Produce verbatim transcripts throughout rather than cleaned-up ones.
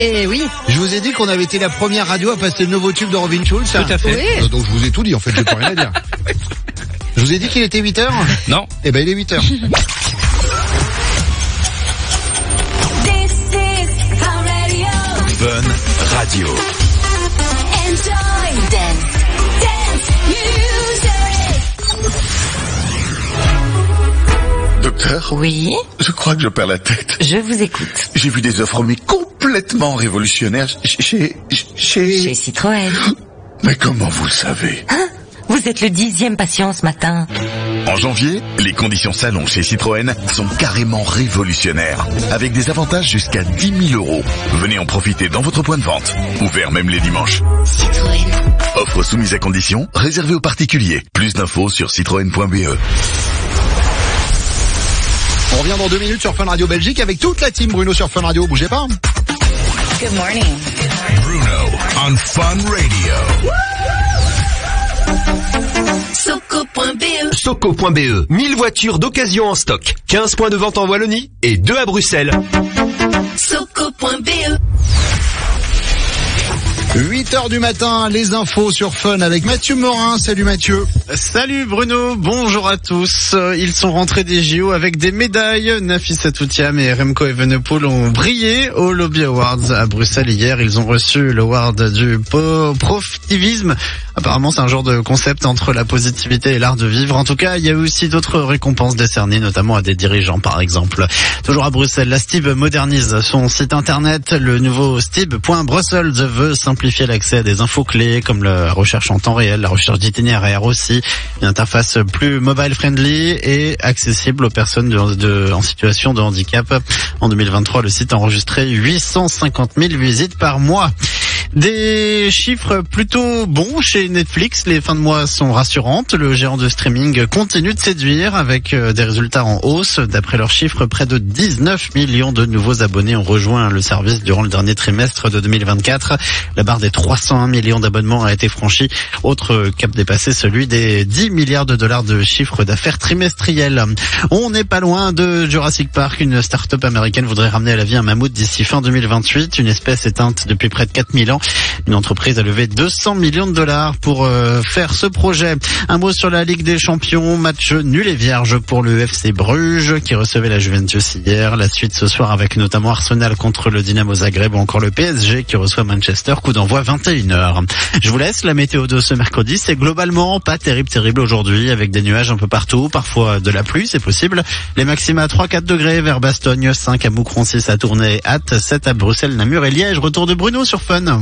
Et oui. Je vous ai dit qu'on avait été la première radio à passer le nouveau tube de Robin Schulz. Tout à fait. Oui. Euh, Donc je vous ai tout dit en fait, j'ai pas rien à dire. Je vous ai dit qu'il était huit heures. Non. Eh ben il est huit heures. Fun Radio. Enjoy dance, dance music. Docteur, Oui, je crois que je perds la tête. je vous écoute. J'ai vu des offres mais complètement révolutionnaires chez... chez... Chez Citroën. Mais comment vous le savez? Hein? Vous êtes le dixième patient ce matin. En janvier, les conditions salon chez Citroën sont carrément révolutionnaires, avec des avantages jusqu'à dix mille euros. Venez en profiter dans votre point de vente, ouvert même les dimanches. Citroën. Offre soumise à conditions, réservée aux particuliers. Plus d'infos sur citroën point b e. On revient dans deux minutes sur Fun Radio Belgique avec toute la team Bruno sur Fun Radio. Bougez pas. Good morning. Bruno on Fun Radio. Soco point B E. Soco point B E, mille voitures d'occasion en stock, quinze points de vente en Wallonie et deux à Bruxelles. Soco point B E. huit heures du matin, les infos sur Fun avec Mathieu Morin. Salut Mathieu. Salut Bruno, bonjour à tous. Ils sont rentrés des J O avec des médailles. Nafissa Toutiam et Remco Evenepoel ont brillé au Lobby Awards à Bruxelles hier. Ils ont reçu l'award du po- profitivisme. Apparemment, c'est un genre de concept entre la positivité et l'art de vivre. En tout cas, il y a aussi d'autres récompenses décernées, notamment à des dirigeants, par exemple. Toujours à Bruxelles, la Stib modernise son site internet. Le nouveau stib point brussels veut simplifier l'accès à des infos clés, comme la recherche en temps réel, la recherche d'itinéraire aussi. Une interface plus mobile friendly et accessible aux personnes de, de, en situation de handicap. En deux mille vingt-trois, le site a enregistré huit cent cinquante mille visites par mois. Des chiffres plutôt bons chez Netflix, les fins de mois sont rassurantes. Le géant de streaming continue de séduire avec des résultats en hausse. D'après leurs chiffres, près de dix-neuf millions de nouveaux abonnés ont rejoint le service durant le dernier trimestre de deux mille vingt-quatre. La barre des trois cent un millions d'abonnements a été franchie. Autre cap dépassé, celui des dix milliards de dollars de chiffre d'affaires trimestriel. On n'est pas loin de Jurassic Park. Une start-up américaine voudrait ramener à la vie un mammouth d'ici fin deux mille vingt-huit, une espèce éteinte depuis près de quatre mille ans. Une entreprise a levé deux cents millions de dollars pour euh, faire ce projet. Un mot sur la Ligue des Champions. Match nul et vierge pour le F C Bruges qui recevait la Juventus hier. La suite ce soir avec notamment Arsenal contre le Dynamo Zagreb ou encore le P S G qui reçoit Manchester. Coup d'envoi vingt et une heures. Je vous laisse. La météo de ce mercredi, c'est globalement pas terrible terrible aujourd'hui avec des nuages un peu partout. Parfois de la pluie, c'est possible. Les maxima à trois à quatre degrés vers Bastogne, cinq à Moucron, six à Tournai, Hâte, sept à Bruxelles, Namur et Liège. Retour de Bruno sur Fun.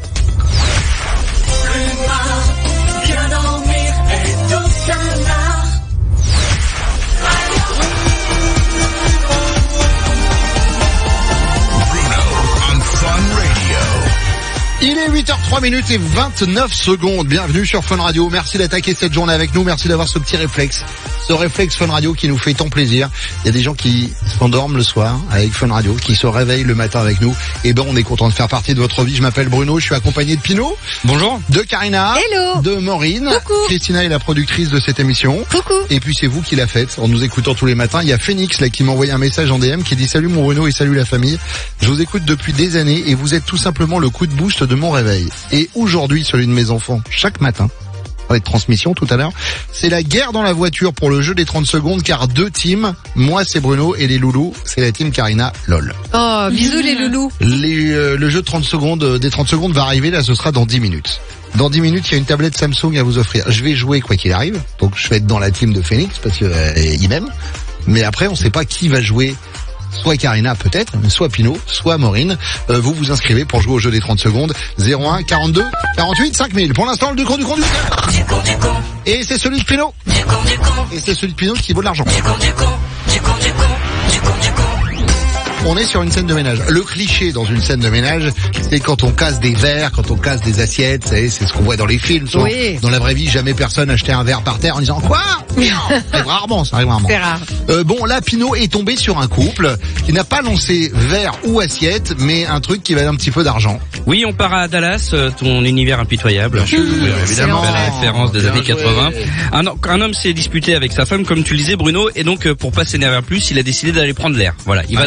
Il est huit heures trois minutes et vingt-neuf secondes. Bienvenue sur Fun Radio. Merci d'attaquer cette journée avec nous. Merci d'avoir ce petit réflexe. Ce réflexe Fun Radio qui nous fait tant plaisir. Il y a des gens qui s'endorment le soir avec Fun Radio, qui se réveillent le matin avec nous. Et ben, on est content de faire partie de votre vie. Je m'appelle Bruno. Je suis accompagné de Pino. Bonjour. De Karina. Hello. De Maureen. Coucou. Christina est la productrice de cette émission. Coucou. Et puis c'est vous qui la faites en nous écoutant tous les matins. Il y a Phoenix là qui m'a envoyé un message en D M qui dit salut mon Bruno et salut la famille. Je vous écoute depuis des années et vous êtes tout simplement le coup de boost de mon réveil. Et aujourd'hui, celui de mes enfants, chaque matin, on parlait de transmission tout à l'heure, c'est la guerre dans la voiture pour le jeu des trente secondes car deux teams, moi c'est Bruno et les loulous, c'est la team Karina lol. Oh, bisous les loulous. Les, euh, le jeu de trente secondes, euh, des trente secondes va arriver, là ce sera dans dix minutes. Dans dix minutes, il y a une tablette Samsung à vous offrir. Je vais jouer quoi qu'il arrive, donc je vais être dans la team de Phoenix parce que euh, il m'aime. Mais après, on sait pas qui va jouer. Soit Karina peut-être, soit Pino, soit Maureen. Euh, vous vous inscrivez pour jouer au jeu des trente secondes. zéro un quarante-deux quarante-huit cinq mille. Pour l'instant, le du con du conducteur. Du con, du con, Et c'est celui de Pino. du con, du con, Et c'est celui de Pino qui vaut de l'argent. du con, du con, du con, du con, du con, du con. On est sur une scène de ménage. Le cliché dans une scène de ménage, c'est quand on casse des verres, quand on casse des assiettes, c'est, c'est ce qu'on voit dans les films. Souvent. Oui. Dans la vraie vie, jamais personne achetait un verre par terre en disant quoi? Ça arrive rarement, ça arrive rarement. C'est rare. Euh, bon, là, Pino est tombé sur un couple qui n'a pas lancé verre ou assiette, mais un truc qui valait un petit peu d'argent. Oui, on part à Dallas, euh, ton univers impitoyable. Bien sûr, évidemment. Belle référence des Bien années joué. quatre-vingts. Un, un homme s'est disputé avec sa femme, comme tu le disais Bruno, et donc euh, pour pas s'énerver plus, il a décidé d'aller prendre l'air. Voilà, il va Ouais. se balader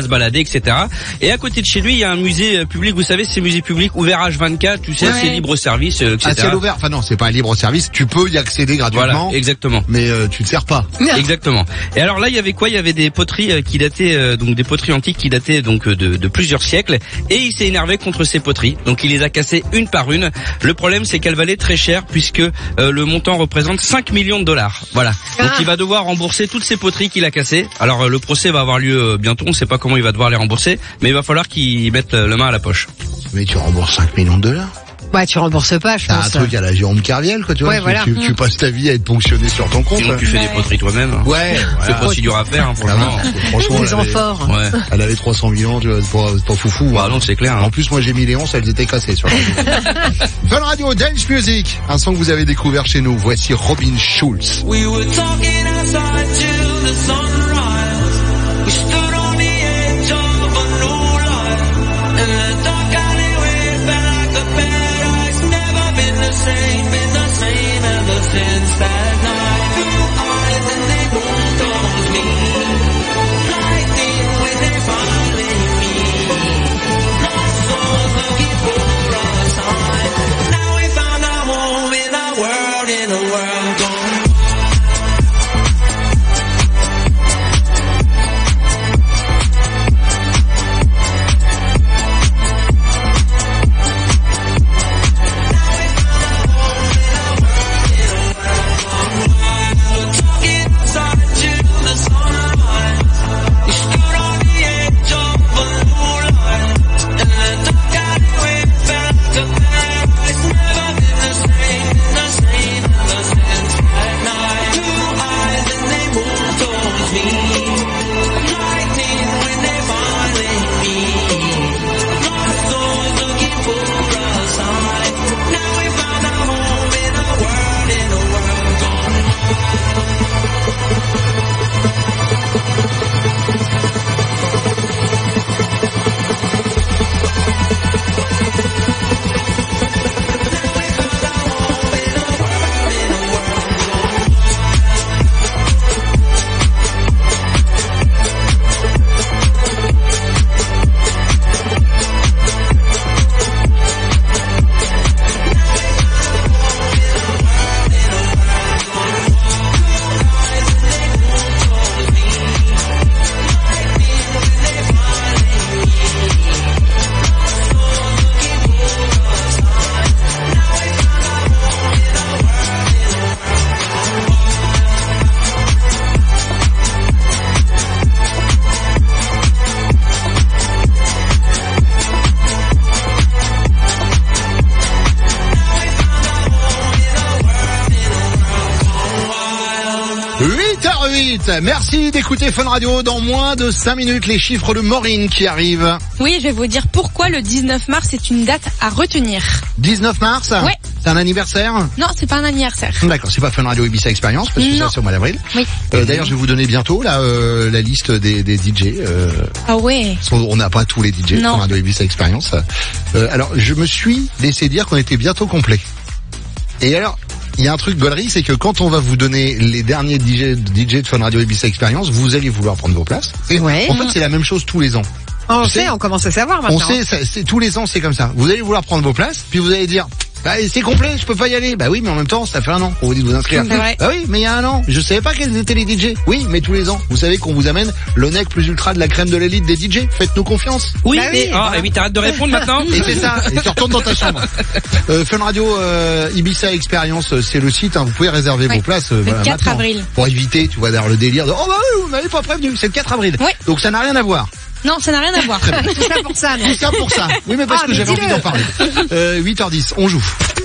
cetera. Et à côté de chez lui, il y a un musée public. Vous savez, ces musées publics ouverts H vingt-quatre, tu sais, Ouais. c'est libre service, euh, et cetera. À ciel ouvert, enfin non, c'est pas un libre service, tu peux y accéder gratuitement. Voilà, exactement. Mais euh, tu te sers pas. Exactement. Et alors là, il y avait quoi? Il y avait des poteries euh, qui dataient, euh, donc des poteries antiques qui dataient donc euh, de, de plusieurs siècles. Et il s'est énervé contre ces poteries. Donc il les a cassées une par une. Le problème, c'est qu'elles valaient très cher puisque euh, le montant représente cinq millions de dollars. Voilà. Donc il va devoir rembourser toutes ces poteries qu'il a cassées. Alors euh, le procès va avoir lieu euh, bientôt. On ne sait pas comment il va devoir les rembourser, mais il va falloir qu'il mette euh, la main à la poche. Mais tu rembourses cinq millions de dollars. Ouais, tu rembourses pas, je T'as pense. un truc à la Jérôme Carviel, quoi, tu vois. Ouais, tu, voilà. tu, tu passes ta vie à être ponctionné sur ton compte. Sinon tu fais des poteries toi-même. Ouais, C'est voilà. pas si dur à faire, hein, pour le Ah non, moment. franchement, Des elle avait, amphores. Ouais. elle avait trois cents millions, tu vois, c'est pas, c'est pas foufou. Bah hein. non, c'est clair. En Hein. plus, moi j'ai mis les onces, elles étaient cassées sur la Fun Radio, Dance Music, un son que vous avez découvert chez nous. Voici Robin Schulz. We were talking outside till the sunrise. We stood on the edge of a new life. In the dark alleyway, felt like a paradise. Never been the same, been the same ever since that night. Two eyes and they both told me. Lightning when they finally meet. Lost souls looking for a sign. Now we found our home in a world, in a world gone. huit heures huit, merci d'écouter Fun Radio. Dans moins de cinq minutes, les chiffres de Maureen qui arrivent. Oui, je vais vous dire pourquoi le dix-neuf mars est une date à retenir. dix-neuf mars. Ouais. C'est un anniversaire. Non, c'est pas un anniversaire. D'accord, c'est pas Fun Radio Ibiza Experience parce que Non. ça c'est au mois d'avril. Oui. Euh, D'ailleurs, je vais vous donner bientôt là euh, la liste des, des D J. Euh, Ah ouais. on n'a pas tous les D J Non. Fun Radio Ibiza Experience. Euh, alors, je me suis laissé dire qu'on était bientôt complet. Et alors, il y a un truc gaulerie, c'est que quand on va vous donner les derniers D J, D J de Fun Radio Ibiza Experience, vous allez vouloir prendre vos places. Et Ouais. en fait, c'est la même chose tous les ans. On Tu sait, sais, on commence à savoir On maintenant. sait, ça, c'est tous les ans, c'est comme ça. Vous allez vouloir prendre vos places, puis vous allez dire, bah, c'est complet, je peux pas y aller. Bah oui, mais en même temps, ça fait un an qu'on vous dit de vous inscrire. C'est vrai. Bah oui, mais il y a un an, je savais pas quels étaient les D J. Oui, mais tous les ans, vous savez qu'on vous amène le nec plus ultra de la crème de l'élite des D J. Faites-nous confiance. Oui, Bah oui, mais, ah, et oui, t'arrêtes de répondre maintenant. Et c'est ça, et tu retournes dans ta chambre. Euh, Fun Radio euh, Ibiza Experience, euh, c'est le site, hein, vous pouvez réserver Oui. vos places euh, Le voilà, quatre maintenant. avril. Pour éviter, tu vois, d'avoir le délire de, oh bah oui, vous m'avez pas prévenu, c'est le quatre avril. Oui. Donc ça n'a rien à voir. Non, ça n'a rien à voir. Très bien. Tout ça pour ça, non? Tout ça pour ça. Oui, mais parce Ah, que mais j'avais envie dis-le. d'en parler. Euh, huit heures dix, on joue.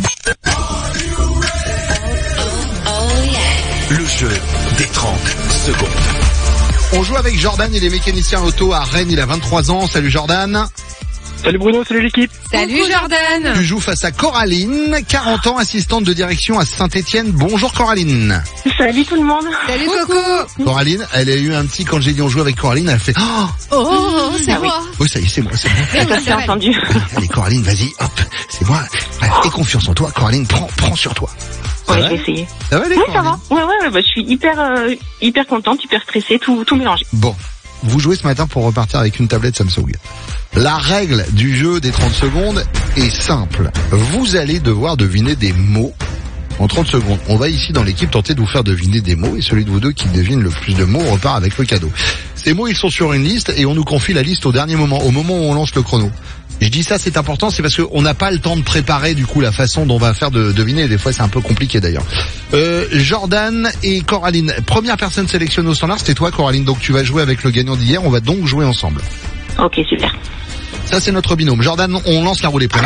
Le jeu des trente secondes. On joue avec Jordan, il est mécanicien auto à Rennes, il a vingt-trois ans. Salut Jordan. Salut Bruno, salut l'équipe. Salut Jordan. Tu joues face à Coraline, quarante ans, assistante de direction à Saint-Étienne. Bonjour Coraline. Salut tout le monde. Salut Coco. Coraline, elle a eu un petit, quand j'ai dit on joue avec Coraline, elle fait, oh, Oh, c'est Ah oui. moi. oui, ça y est, c'est moi, c'est moi. Ça s'est entendu. Allez Coraline, vas-y, hop, c'est moi. Allez, aie confiance en toi, Coraline, prends, prends sur toi. On va va essayer. Ça va les Oui, ça Coraline va. Ouais, ouais, ouais, bah, je suis hyper, euh, hyper contente, hyper stressée, tout, tout mélangé. Bon. vous jouez ce matin pour repartir avec une tablette Samsung. La règle du jeu des trente secondes est simple. Vous allez devoir deviner des mots en trente secondes. On va ici dans l'équipe tenter de vous faire deviner des mots et celui de vous deux qui devine le plus de mots repart avec le cadeau. Ces mots, ils sont sur une liste et on nous confie la liste au dernier moment, au moment où on lance le chrono. Je dis ça, c'est important, c'est parce qu'on n'a pas le temps de préparer du coup la façon dont on va faire de deviner. Des fois, c'est un peu compliqué d'ailleurs. Euh, Jordan et Coraline. Première personne sélectionnée au standard, c'était toi, Coraline. Donc tu vas jouer avec le gagnant d'hier. On va donc jouer ensemble. Ok, super. Ça, c'est notre binôme. Jordan, on lance la roulée pleine.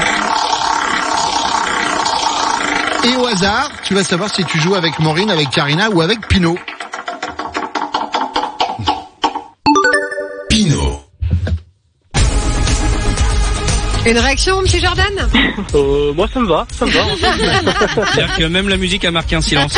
Et au hasard, tu vas savoir si tu joues avec Maureen, avec Karina ou avec Pino. Pino. Une réaction, monsieur Jordan? Euh, moi, ça me va, ça me va. C'est-à-dire que même la musique a marqué un silence.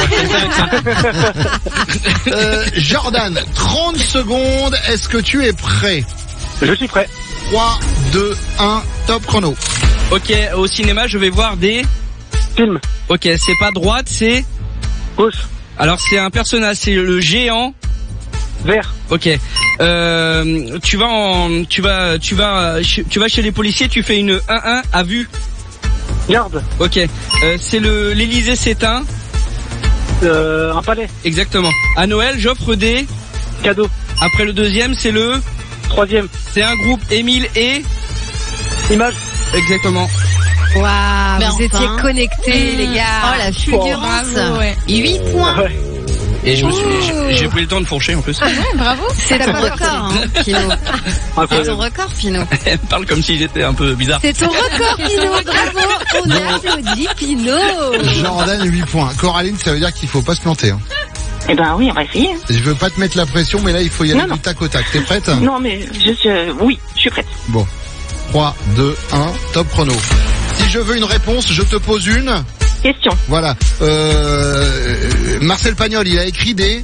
Euh, Jordan, trente secondes. Est-ce que tu es prêt? Je suis prêt. trois, deux, un, top chrono. Ok, au cinéma, je vais voir des... Film. Ok, c'est pas droite, c'est... Gauche. Alors c'est un personnage, c'est le géant. Vert. Ok. Euh, tu vas en, tu vas, tu vas, tu vas chez les policiers, tu fais une un un à vue. Garde. Ok. Euh, c'est le l'Élysée s'éteint. Euh, un palais. Exactement. À Noël, j'offre des Cadeau. Après le deuxième, c'est le Troisième. c'est un groupe Émile et Image. exactement. Waouh, Mais vous enfin. étiez connectés, les gars. Oh la fulgurance. Bravo, ouais. huit points. Ouais. Et je me suis, j'ai- j'ai pris le temps de fourcher en plus. Ouais, bravo. C'est ton record, hein, Pino. C'est ton Incroyable. record, Pino. Elle parle comme si j'étais un peu bizarre. C'est ton record, Pino. Bravo. On applaudit Pino. Jordan, huit points. Coraline, ça veut dire qu'il faut pas se planter. Hein. Eh ben oui, on va essayer. Je veux pas te mettre la pression, mais là, il faut y aller Non, du non. tac au tac. T'es prête? Non, mais je suis... euh, oui, je suis prête. Bon. trois, deux, un, top chrono. Si je veux une réponse, je te pose une. Question. Voilà. Euh, Marcel Pagnol, il a écrit des...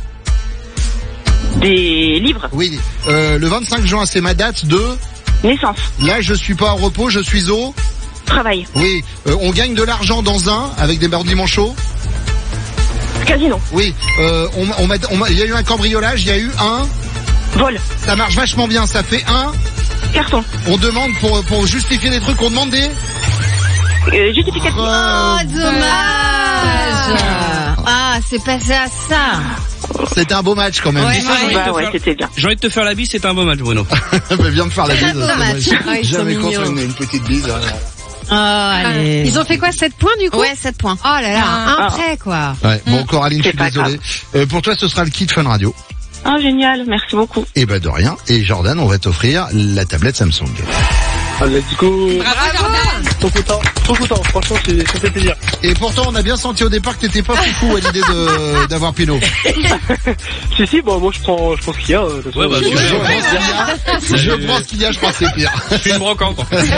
Des livres. Oui. Euh, le vingt-cinq juin, c'est ma date de... Naissance. Là, je suis pas au repos, je suis au... Travail. Oui. Euh, on gagne de l'argent dans un, avec des bordiments chauds. Casino. Oui. Euh, on, on m'a, on m'a- il y a eu un cambriolage, il y a eu un... Vol. Ça marche vachement bien, ça fait un... Carton. On demande pour, pour justifier des trucs, on demande des... Euh, justificatif. Euh, Oh, dommage. Ah, c'est passé à ça. C'était un beau match quand même. Ouais, Ça, j'ai envie de Bah te ouais, faire- c'était bien. J'ai envie de te faire la bise, c'est un beau match, Bruno. Mais viens me faire la bise. beau c'est match. moi, Ah, ils sont jamais mignons. contre une, une petite bise. Oh, allez. Ils ont fait quoi, sept points du coup? Ouais, sept points. Oh là là, un Ah. prêt quoi. Ouais. Bon, Coraline, je C'est suis pas désolé. Euh, pour toi, ce sera le kit Fun Radio. Ah, génial. Merci beaucoup. Et ben de rien. Et Jordan, on va t'offrir la tablette Samsung. Ah, let's go. Bravo Jordan. Trop content. Trop content. Franchement, c'est- ça fait plaisir. Et pourtant, on a bien senti au départ que t'étais pas foufou à l'idée de d'avoir Pinot. Si, si, bon, moi, je prends, je pense qu'il y a. euh, de toute Ouais, bah, façon. tu Je verras. pense qu'il y a, je pense qu'il y a, je crois que c'est pire. Je suis une brocante.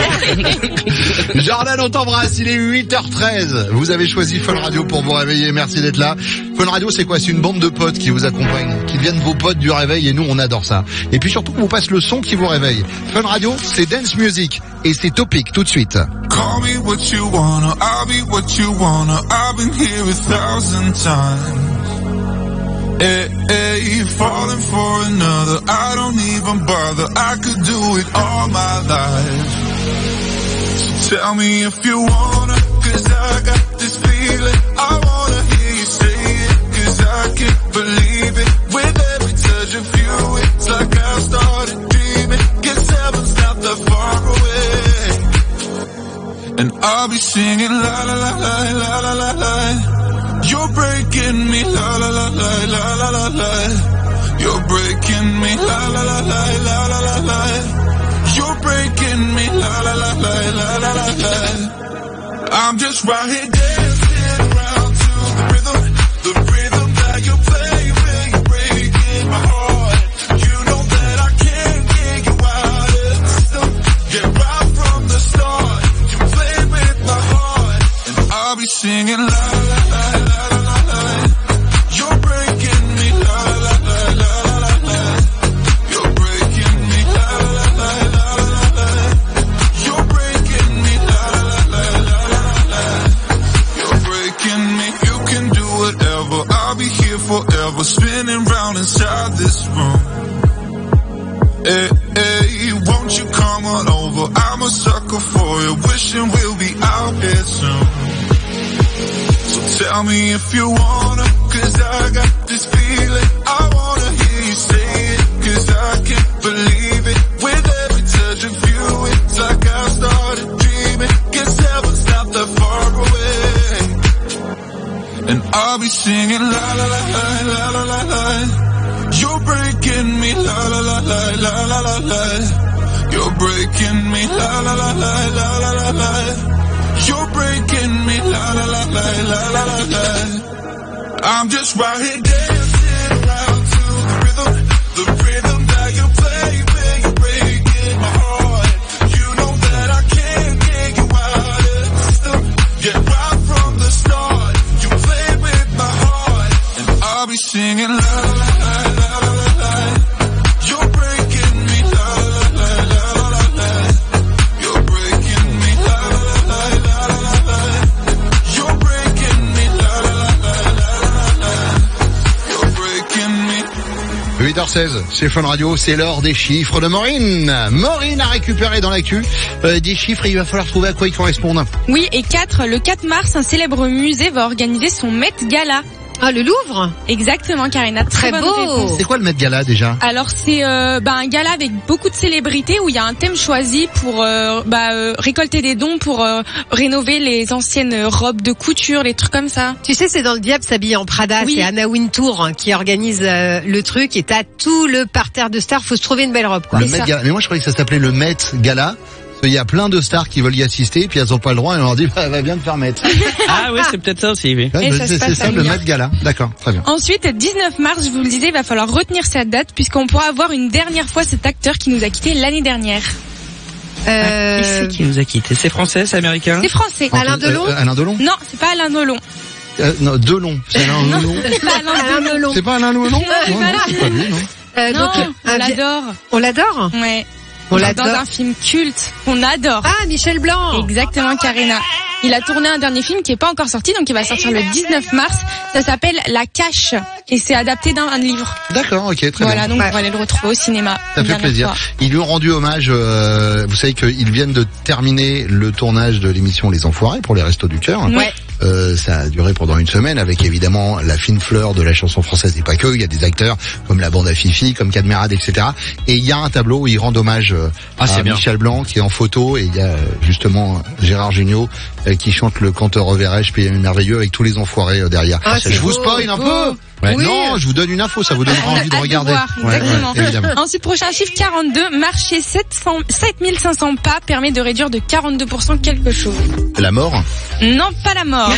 Jordan, on t'embrasse, il est huit heures treize. Vous avez choisi Fun Radio pour vous réveiller, merci d'être là. Fun Radio, c'est quoi? C'est une bande de potes qui vous accompagnent, qui deviennent vos potes du réveil et nous, on adore ça. Et puis surtout, on vous passe le son qui vous réveille. Fun Radio, c'est dance music et c'est Topic tout de suite. Call me what you wanna, I'll be what you wanna. I've been here a thousand times. Hey, hey, falling for another, I don't even bother. I could do it all my life. So tell me if you wanna, cause I got this feeling. I wanna hear you say it, cause I can't believe it. With every touch of you, it's like I started dreaming. Guess heaven's not that far away. And I'll be singing la la la la la la la la. You're breaking me la la la la la la la la. You're breaking me la la la la la la la la. You're breaking me la la la la la la la la. I'm just right here dancing around to the rhythm, the rhythm that you play when you're breaking my heart. You know that I can't get you out of the system. Yeah, right from the start. I'll be singing la la la la la la la. You're breaking me la la la la la la la. You're breaking me la la la la la la la. You're breaking me la la la la la la la. You're breaking me. You can do whatever. I'll be here forever, spinning round inside this room. soon. So tell me if you wanna, cause I got this feeling. I wanna hear you say it, cause I can't believe it. With every touch of you, it's like I started dreaming. Guess heaven's not that far away. And I'll be singing la la la la la la la la. You're breaking me la la la la la la la la. You're breaking me la la la la la la la la. You're breaking me la la la la la la la la. I'm just right here dancing around to the rhythm, the rhythm that you play when you're breaking my heart. You know that I can't get you out of the system. Yeah, right from the start, you play with my heart, and I'll be singing la la la la la la la. You're breaking me la la la la la la la. You're breaking me la la la la la la la. You're breaking me la la la la la la la. You're breaking me. huit heures seize, c'est Fun Radio, c'est l'heure des chiffres de Maureen. Maureen a récupéré dans l'actu euh, des chiffres et il va falloir trouver à quoi ils correspondent. Oui, et quatre, le quatre mars, un célèbre musée va organiser son Met Gala. Ah, le Louvre? Exactement, Karina. Très, Très bonne beau. réponse. C'est quoi le Met Gala déjà? Alors c'est euh, bah, un gala avec beaucoup de célébrités où il y a un thème choisi pour euh, bah, euh, récolter des dons pour euh, rénover les anciennes robes de couture, les trucs comme ça. Tu sais, c'est dans Le Diable s'habille en Prada. Oui. C'est Anna Wintour hein, qui organise euh, le truc et t'as tout le parterre de stars. Faut se trouver une belle robe, quoi. Le C'est Met ça. Gala. Mais moi je croyais que ça s'appelait le Met Gala. Il y a plein de stars qui veulent y assister, puis elles ont pas le droit et on leur dit bah, va bien te faire mettre. Ah ouais, c'est peut-être ça aussi, oui. Ouais, Et bah, ça se c'est passe c'est ça à le New York. Met Gala. D'accord, très bien. Ensuite, dix-neuf mars, je vous le disais, il va falloir retenir cette date puisqu'on pourra avoir une dernière fois cet acteur qui nous a quittés l'année dernière. Euh, Qui c'est qui nous a quittés? C'est français, c'est américain? C'est français. Alain Delon. Euh, Alain Delon. Non, c'est pas Alain Delon. Euh, non, Delon. C'est Alain Non, Delon. c'est pas Alain Alain Delon. Delon. C'est pas Alain Delon. Non, c'est non, pas non, c'est pas lui, non. Euh, Non, donc, on un- l'adore. On l'adore. Ouais. On Dans l'adore. un film culte qu'on adore. Ah, Michel Blanc. Exactement, Karina. Il a tourné un dernier film qui est pas encore sorti, donc il va sortir le dix-neuf mars. Ça s'appelle La Cache et c'est adapté d'un livre. D'accord, ok, très Voilà, bien. donc Ouais. on va aller le retrouver au cinéma. Ça une fait dernière plaisir. fois. Ils lui ont rendu hommage. Euh, vous savez qu'ils viennent de terminer le tournage de l'émission Les Enfoirés pour les Restos du Cœur. Ouais. Euh, ça a duré pendant une semaine avec évidemment la fine fleur de la chanson française et pas que. Il y a des acteurs comme la bande à Fifi, comme Cadmerade, et cetera. Et il y a un tableau où ils rendent hommage euh, Ah, à c'est bien. Michel Blanc qui est en photo et il y a euh, justement Gérard Jugnot euh, qui chante le canteur Reverrai-je pays merveilleux avec tous les enfoirés euh, derrière. Ah, je c'est vous beau, spoil un beau. peu. Ouais. Oui. Non, je vous donne une info, ça vous donnera On a envie de hâte regarder. voir, Ouais, exactement. ouais, évidemment. Ensuite, prochain chiffre quarante-deux, marcher sept cents, sept mille cinq cents pas permet de réduire de quarante-deux pour cent quelque chose. La mort. Non, pas la mort.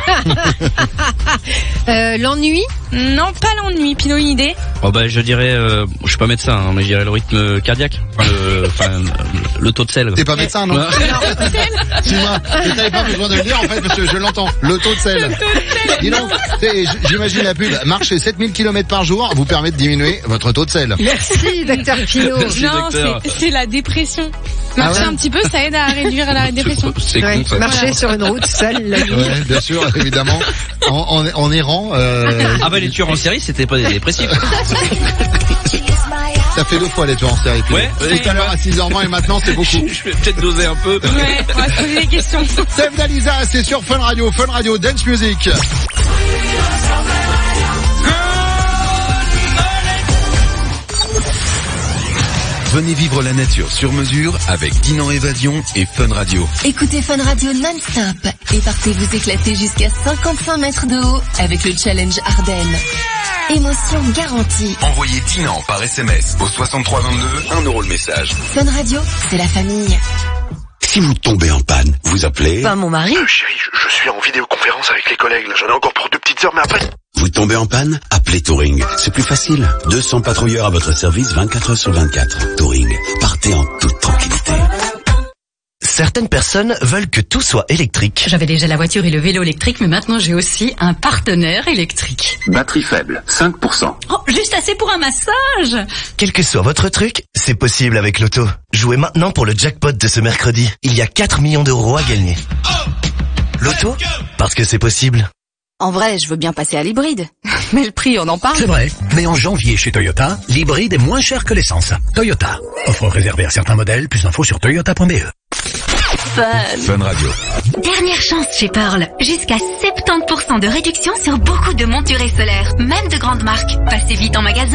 Euh, l'ennui. Non, pas l'ennui. Pinot, une idée? Oh bah je dirais, euh, je suis pas médecin, hein, mais je dirais le rythme cardiaque, enfin, le, enfin, le taux de sel. T'es pas médecin, non? Ouais. Dis-moi, mais t'avais pas besoin de le dire en fait parce que je l'entends. Le taux de sel. Dis donc, t'sais, j- j'imagine la pub. Marcher sept mille kilomètres par jour vous permet de diminuer votre taux de sel. Merci, docteur Pinot. Merci, Non, docteur. c'est c'est la dépression. Marcher Ah ouais un petit peu, ça aide à réduire la dépression. C'est Ouais, con ça. marcher sur une route seule la nuit. Ouais, bien sûr, évidemment. En, en, en errant, euh, Ah bah les tueurs en série c'était pas des dépressifs. ça fait deux fois les tueurs en série. Ouais, ouais. Tout à l'heure à six heures vingt et maintenant c'est beaucoup. Je vais peut-être doser un peu. Ouais, on va se poser des questions. Save Dalisa, c'est sur Fun Radio, Fun Radio Dance Music. Venez vivre la nature sur mesure avec Dinan Évasion et Fun Radio. Écoutez Fun Radio non-stop et partez vous éclater jusqu'à cinquante-cinq mètres de haut avec le challenge Ardennes. Émotion garantie. Envoyez Dinan par S M S au soixante-trois vingt-deux, un euro le message. Fun Radio, c'est la famille. Si vous tombez en panne, vous appelez... Pas mon mari. Euh, chérie, je, je suis en vidéoconférence avec les collègues, là. J'en ai encore pour deux petites heures, mais après... Vous tombez en panne? Appelez Touring. C'est plus facile. deux cents patrouilleurs à votre service vingt-quatre heures sur vingt-quatre. Touring. Partez en toute tranquillité. Certaines personnes veulent que tout soit électrique. J'avais déjà la voiture et le vélo électrique, mais maintenant j'ai aussi un partenaire électrique. Batterie faible, cinq pour cent. Oh, juste assez pour un massage. Quel que soit votre truc, c'est possible avec l'auto. Jouez maintenant pour le jackpot de ce mercredi. Il y a quatre millions d'euros à gagner. L'auto? Parce que c'est possible. En vrai, je veux bien passer à l'hybride. Mais le prix, on en parle. C'est vrai, mais en janvier chez Toyota, l'hybride est moins cher que l'essence. Toyota. Offre réservée à certains modèles, plus d'infos sur toyota point b e. Fun. Fun Radio. Dernière chance chez Pearl. Jusqu'à soixante-dix pour cent de réduction sur beaucoup de montures solaires, même de grandes marques. Passez vite en magasin.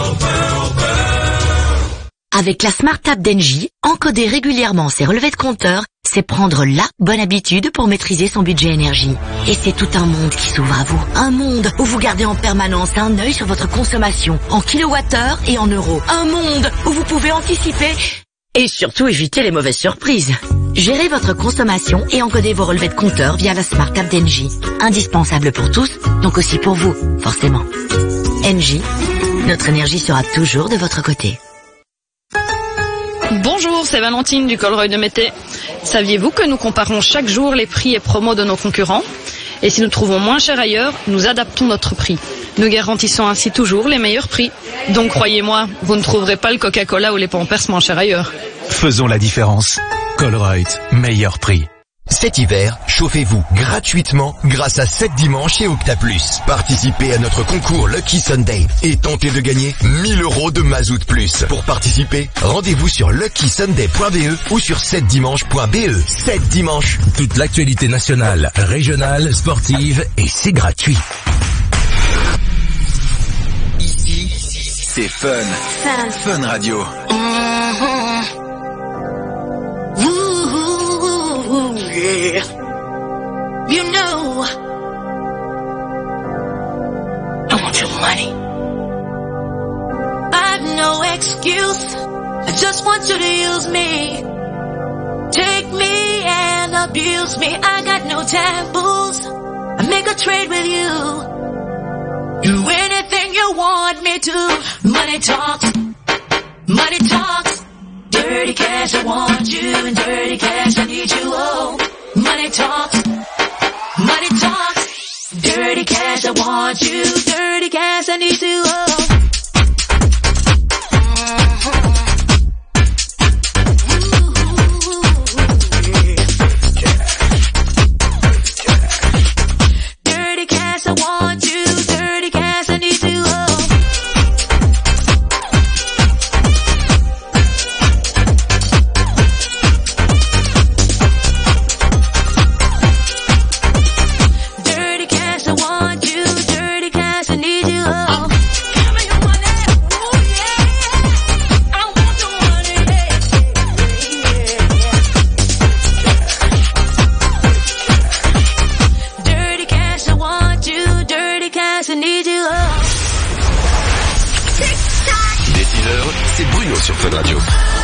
Avec la Smart App d'Engie, encoder régulièrement ses relevés de compteur, c'est prendre la bonne habitude pour maîtriser son budget énergie. Et c'est tout un monde qui s'ouvre à vous. Un monde où vous gardez en permanence un œil sur votre consommation, en kilowattheures et en euros. Un monde où vous pouvez anticiper et surtout éviter les mauvaises surprises. Gérez votre consommation et encodez vos relevés de compteur via la Smart App d'Engie. Indispensable pour tous, donc aussi pour vous, forcément. Engie, notre énergie sera toujours de votre côté. Bonjour, c'est Valentine du Colreuil de Mété. Saviez-vous que nous comparons chaque jour les prix et promos de nos concurrents ? Et si nous trouvons moins cher ailleurs, nous adaptons notre prix. Nous garantissons ainsi toujours les meilleurs prix. Donc croyez-moi, vous ne trouverez pas le Coca-Cola ou les Pampers moins cher ailleurs. Faisons la différence. Colreuil, meilleur prix. Cet hiver, chauffez-vous gratuitement grâce à sept dimanches chez Octa Plus. Participez à notre concours Lucky Sunday et tentez de gagner mille euros de Mazout Plus. Pour participer, rendez-vous sur lucky sunday point b e ou sur sept dimanches point b e. sept dimanches. Toute l'actualité nationale, régionale, sportive et c'est gratuit. Ici, c'est Fun. Fun. Fun Radio. Yeah. You know, I want your money. I've no excuse. I just want you to use me. Take me and abuse me. I got no taboos. I make a trade with you. Do anything you want me to. Money talks. Money talks. Dirty cash, I want you, and dirty cash, I need you, oh. Money talks, money talks. Dirty cash, I want you, dirty cash, I need you, oh. Dirty cash, I want you, dirty cash, I need you, oh. C'est Bruno sur Fun Radio.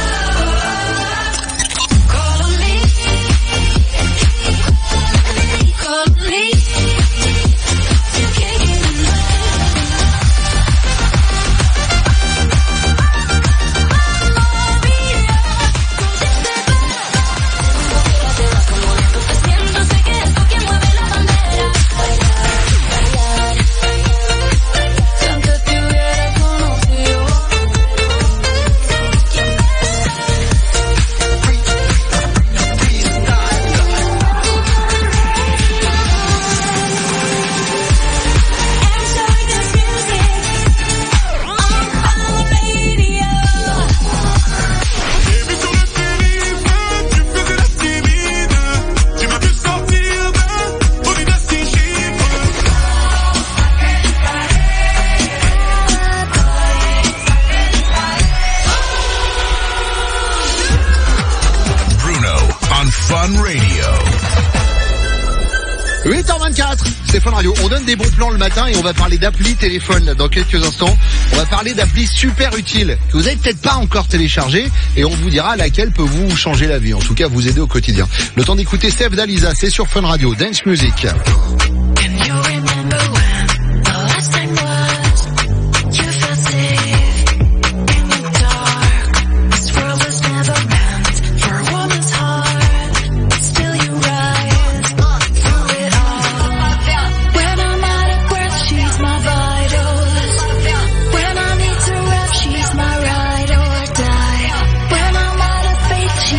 huit heures vingt-quatre, c'est Fun Radio. On donne des bons plans le matin et on va parler d'appli téléphone dans quelques instants. On va parler d'appli super utiles que vous avez peut-être pas encore téléchargé et on vous dira laquelle peut vous changer la vie. En tout cas, vous aider au quotidien. Le temps d'écouter Steph d'Alisa, c'est sur Fun Radio. Dance Music.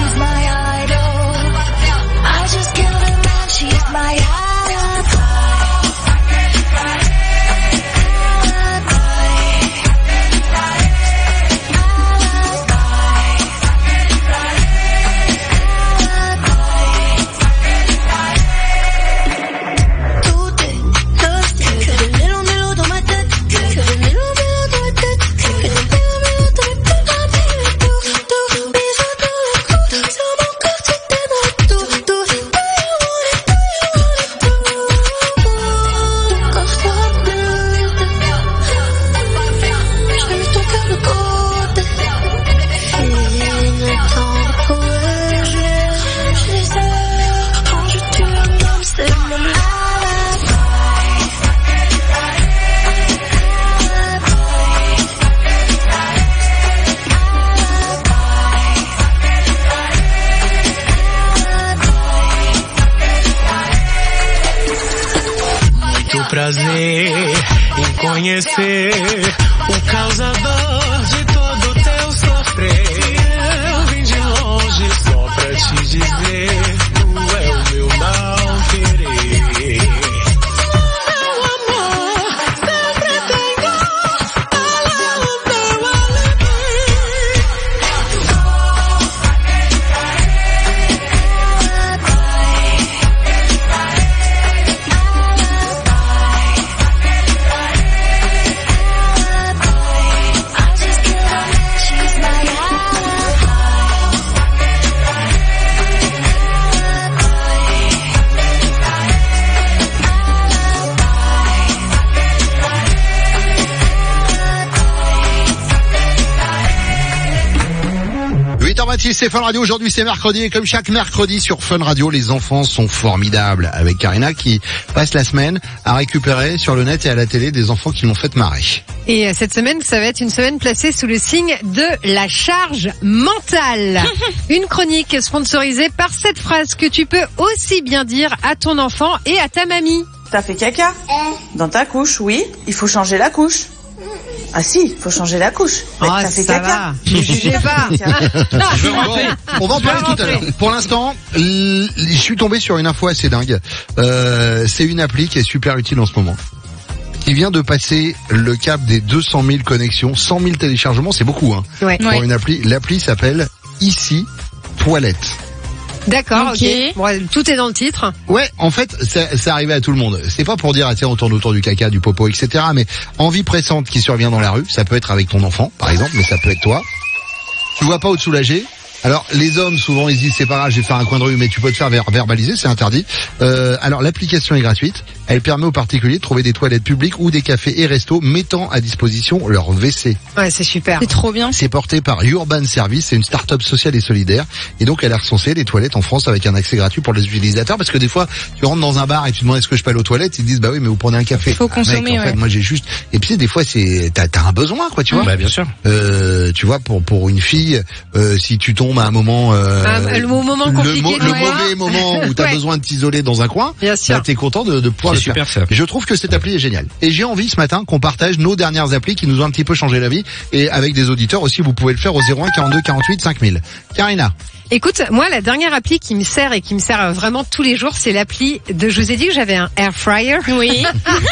My prazer em conhecer o causador de todo teu sofrer. Eu vim de longe só pra te dizer, tu é o meu não querer. Meu amor, sempre tem dor, ela o meu huit heures vingt-six, c'est Fun Radio. Aujourd'hui, c'est mercredi. Et comme chaque mercredi sur Fun Radio, les enfants sont formidables. Avec Karina qui passe la semaine à récupérer sur le net et à la télé des enfants qui l'ont fait marrer. Et euh, cette semaine, ça va être une semaine placée sous le signe de la charge mentale. Une chronique sponsorisée par cette phrase que tu peux aussi bien dire à ton enfant et à ta mamie. T'as fait caca dans ta couche, oui. Il faut changer la couche. Ah si, il faut changer la couche. Oh, T'as fait ça caca. va. Ne jugez pas. Je veux rappeler. On va en parler tout à l'heure. Pour l'instant, l- je suis tombé sur une info assez dingue. Euh, c'est une appli qui est super utile en ce moment. Qui vient de passer le cap des deux cent mille connexions, cent mille téléchargements, c'est beaucoup, hein. Ouais. Pour Ouais. une appli. L'appli s'appelle Ici Toilette. D'accord, ok. Ok. Bon, tout est dans le titre. Ouais, en fait, ça, ça arrivait à tout le monde. C'est pas pour dire, ah, tiens, on tourne autour du caca, du popo, et cetera. Mais envie pressante qui survient dans la rue, ça peut être avec ton enfant, par exemple, mais ça peut être toi. Tu vois pas où te soulager. Alors, les hommes, souvent, ils disent, c'est pas grave, je vais faire un coin de rue, mais tu peux te faire ver- verbaliser, c'est interdit. Euh, alors, l'application est gratuite. Elle permet aux particuliers de trouver des toilettes publiques ou des cafés et restos mettant à disposition leur W C. Ouais, c'est super. C'est trop bien. C'est porté par Urban Service, c'est une start-up sociale et solidaire. Et donc, elle a recensé les toilettes en France avec un accès gratuit pour les utilisateurs. Parce que des fois, tu rentres dans un bar et tu demandes est-ce que je peux aller aux toilettes, ils te disent, bah oui, mais vous prenez un café. Faut Ah, consommer, mec, en fait, ouais. moi j'ai juste, et puis des fois c'est, t'as, t'as un besoin, quoi, tu vois. Bah bien sûr. Euh, tu vois, pour pour une fille, euh, si tu tombes à un moment, euh, Ah, le moment le, compliqué mo- du le mois. mauvais moment où t'as Ouais. besoin de t'isoler dans un coin, Bien sûr. bah, t'es content de, de pouvoir le C'est faire. super, ça. Et je trouve que cette appli est géniale. Et j'ai envie ce matin qu'on partage nos dernières applis qui nous ont un petit peu changé la vie. Et avec des auditeurs aussi, vous pouvez le faire au zéro un quarante-deux quarante-huit cinq mille. Karina. Écoute, moi, la dernière appli qui me sert et qui me sert vraiment tous les jours, c'est l'appli de, je vous ai dit que j'avais un air fryer. Oui.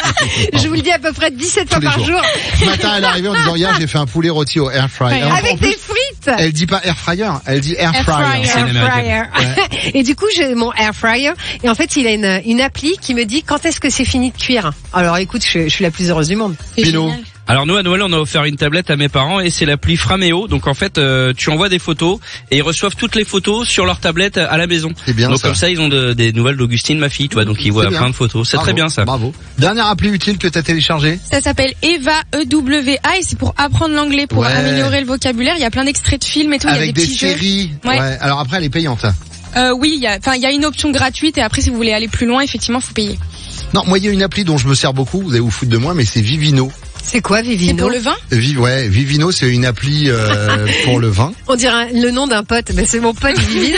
Je vous le dis à peu près dix-sept fois Tous les par jours. jour. Ce matin, elle est arrivée en disant, hier, j'ai fait un poulet rôti au air fryer. Alors, en Avec plus, des frites. elle dit pas air fryer, elle dit air, Air fryer. fryer. C'est une Air américaine. fryer. Et du coup, j'ai mon air fryer. Et en fait, il a une, une appli qui me dit quand est-ce que c'est fini de cuire. Alors écoute, je, je suis la plus heureuse du monde. C'est Pino. génial. Alors nous à Noël on a offert une tablette à mes parents et c'est l'appli Framéo. Donc en fait euh, tu envoies des photos et ils reçoivent toutes les photos sur leur tablette à la maison. C'est bien donc ça. comme ça ils ont de- des nouvelles d'Augustine, ma fille, tu vois, donc ils voient C'est bien. plein de photos. C'est Bravo, très bien ça. Bravo. Dernière appli utile que t'as téléchargée. Ça s'appelle Eva, E W A, et c'est pour apprendre l'anglais, pour Ouais. améliorer le vocabulaire. Il y a plein d'extraits de films et tout. Il y a Avec des des petits jeux. séries. Ouais. Ouais. Alors après, elle est payante. Euh, oui, il y a, enfin, il y a une option gratuite et après, si vous voulez aller plus loin, effectivement, faut payer. Non, moi, il y a une appli dont je me sers beaucoup. Vous allez vous foutre de moi, mais c'est Vivino. C'est quoi, Vivino? C'est pour le vin? Viv, ouais, Vivino, c'est une appli euh, pour le vin. On dirait un- le nom d'un pote. Ben, c'est mon pote Vivino.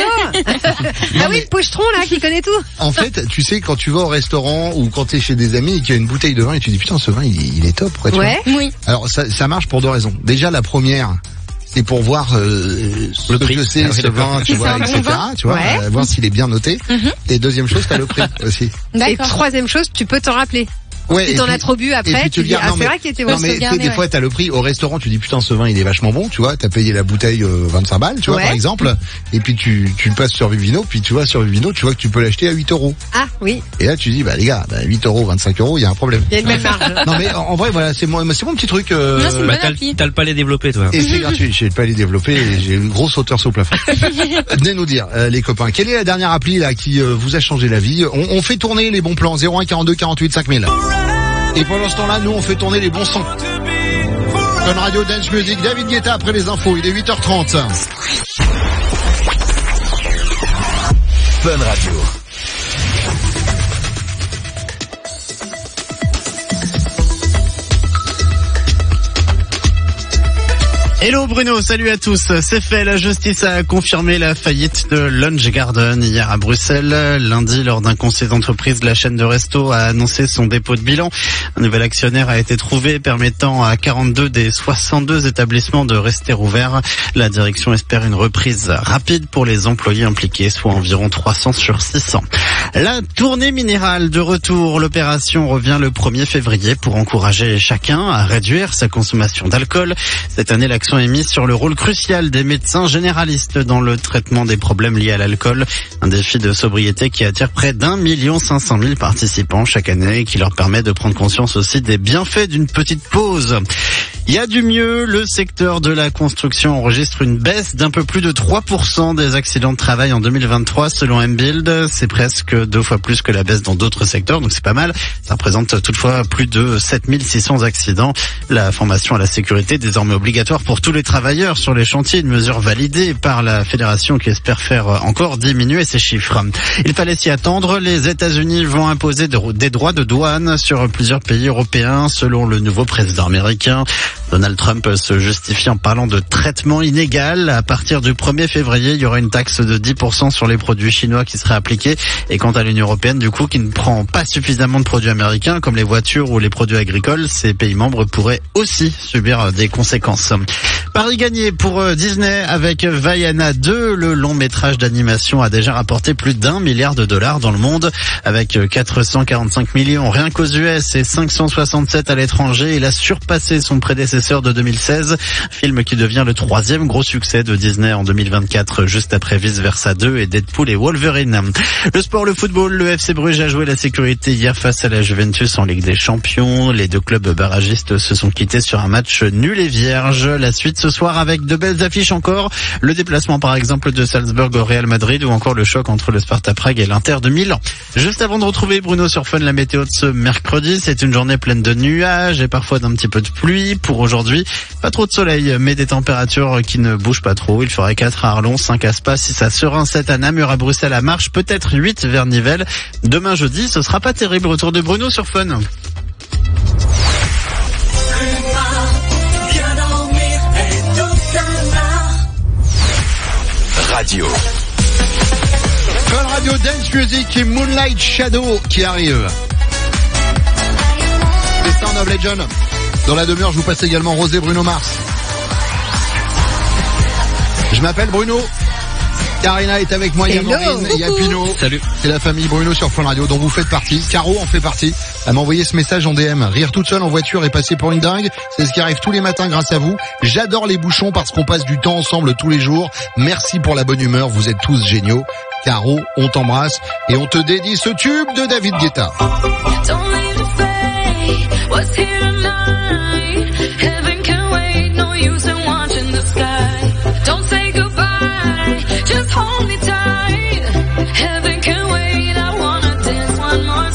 Ah oui, le pochetron, là, qui connaît tout. En fait, tu sais, quand tu vas au restaurant ou quand t'es chez des amis et qu'il y a une bouteille de vin et tu dis putain, ce vin, il, il est top, quoi, tu Ouais. vois. Oui. Alors, ça, ça marche pour deux raisons. Déjà, la première, c'est pour voir euh, ce Le prix. que c'est Ah oui, ce d'accord. vin, tu C'est vois, un bon et cetera. vin. Tu vois, Ouais. euh, voir s'il est bien noté. Mhm. Et deuxième chose, t'as le prix aussi. Et D'accord. troisième chose, tu peux t'en rappeler. Ouais, Si et t'en puis- as trop bu et après, puis tu le dis, gardes- ah, non, c'est mais- vrai qu'il était Non bon. mais tu sais, sauvegarder, des ouais. fois t'as le prix au restaurant, tu dis putain ce vin il est vachement bon, tu vois, t'as payé la bouteille euh, vingt-cinq balles, tu vois, Ouais. par exemple, et puis tu tu le passes sur Vivino, puis tu vois sur Vivino, tu vois que tu peux l'acheter à huit euros. Ah oui, Et là tu dis bah les gars, bah, huit euros, vingt-cinq euros, il y a un problème. il y a une belle marge. Non mais en, en vrai voilà, c'est mon c'est mon petit truc. Euh, Non, c'est une Bah, bonne t'as, appli. le- t'as le palais développé toi. et c'est gratuit, j'ai pas les développer, et j'ai une grosse hauteur sur le plafond. Venez nous dire, euh, les copains, quelle est la dernière appli là qui euh, vous a changé la vie? on, on fait tourner les bons plans, zéro un quarante-deux quarante-huit cinq mille. Et pendant ce temps-là, nous on fait tourner les bons sons. Fun Radio Dance Music, David Guetta après les infos, il est huit heures trente. Fun Radio. Hello Bruno, salut à tous. C'est fait, la justice a confirmé la faillite de Lunch Garden hier à Bruxelles. Lundi, lors d'un conseil d'entreprise, la chaîne de resto a annoncé son dépôt de bilan. Un nouvel actionnaire a été trouvé, permettant à quarante-deux des soixante-deux établissements de rester ouverts. La direction espère une reprise rapide pour les employés impliqués, soit environ trois cents sur six cents. La tournée minérale de retour. L'opération revient le premier février pour encourager chacun à réduire sa consommation d'alcool. Cette année, l'action est mise sur le rôle crucial des médecins généralistes dans le traitement des problèmes liés à l'alcool. Un défi de sobriété qui attire près d'un million cinq cent mille participants chaque année et qui leur permet de prendre conscience aussi des bienfaits d'une petite pause. Il y a du mieux, le secteur de la construction enregistre une baisse d'un peu plus de trois pour cent des accidents de travail en deux mille vingt-trois selon M-Build. C'est presque deux fois plus que la baisse dans d'autres secteurs, donc c'est pas mal. Ça représente toutefois plus de sept mille six cents accidents. La formation à la sécurité est désormais obligatoire pour tous les travailleurs sur les chantiers, une mesure validée par la fédération qui espère faire encore diminuer ces chiffres. Il fallait s'y attendre, les États-Unis vont imposer des droits de douane sur plusieurs pays européens selon le nouveau président américain. Donald Trump se justifie en parlant de traitement inégal. À partir du premier février, il y aura une taxe de dix pour cent sur les produits chinois qui serait appliquée. Et quant à l'Union européenne, du coup, qui ne prend pas suffisamment de produits américains, comme les voitures ou les produits agricoles, ces pays membres pourraient aussi subir des conséquences. Paris gagné pour Disney avec Vaiana deux. Le long métrage d'animation a déjà rapporté plus d'un milliard de dollars dans le monde, avec quatre cent quarante-cinq millions rien qu'aux U S et cinq cent soixante-sept à l'étranger. Il a surpassé son prédécesseur de deux mille seize, film qui devient le troisième gros succès de Disney en deux mille vingt-quatre, juste après Vice Versa deux et Deadpool et Wolverine. Le sport, le football, le F C Bruges a joué la sécurité hier face à la Juventus en Ligue des Champions. Les deux clubs barragistes se sont quittés sur un match nul et vierge. La suite ce soir avec de belles affiches encore. Le déplacement par exemple de Salzburg au Real Madrid ou encore le choc entre le Sparta Prague et l'Inter de Milan. Juste avant de retrouver Bruno sur Fun, la météo de ce mercredi, c'est une journée pleine de nuages et parfois d'un petit peu de pluie. Pour aujourd'hui, pas trop de soleil, mais des températures qui ne bougent pas trop. Il ferait quatre à Arlon, cinq à Spa, six à Serein, sept à Namur, à Bruxelles, à Marche, peut-être huit vers Nivelles. Demain jeudi, ce sera pas terrible. Retour de Bruno sur Fun. Radio. Fun Radio Dance Music et Moonlight Shadow qui arrive. C'est Sound of Legend. Dans la demi-heure, je vous passe également Rosé Bruno Mars. Je m'appelle Bruno. Karina est avec moi, il y a Maureen, il y a Pino. Salut. C'est la famille Bruno sur Fun Radio dont vous faites partie. Caro en fait partie. Elle m'a envoyé ce message en D M. Rire toute seule en voiture et passer pour une dingue. C'est ce qui arrive tous les matins grâce à vous. J'adore les bouchons parce qu'on passe du temps ensemble tous les jours. Merci pour la bonne humeur. Vous êtes tous géniaux. Caro, on t'embrasse et on te dédie ce tube de David Guetta. Just hold me tight. Heaven can wait. I wanna dance one more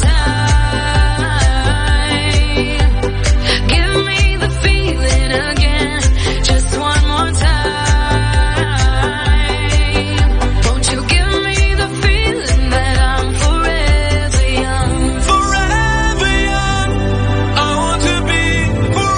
time. Give me the feeling again. Just one more time. Won't you give me the feeling that I'm forever young? Forever young. I want to be forever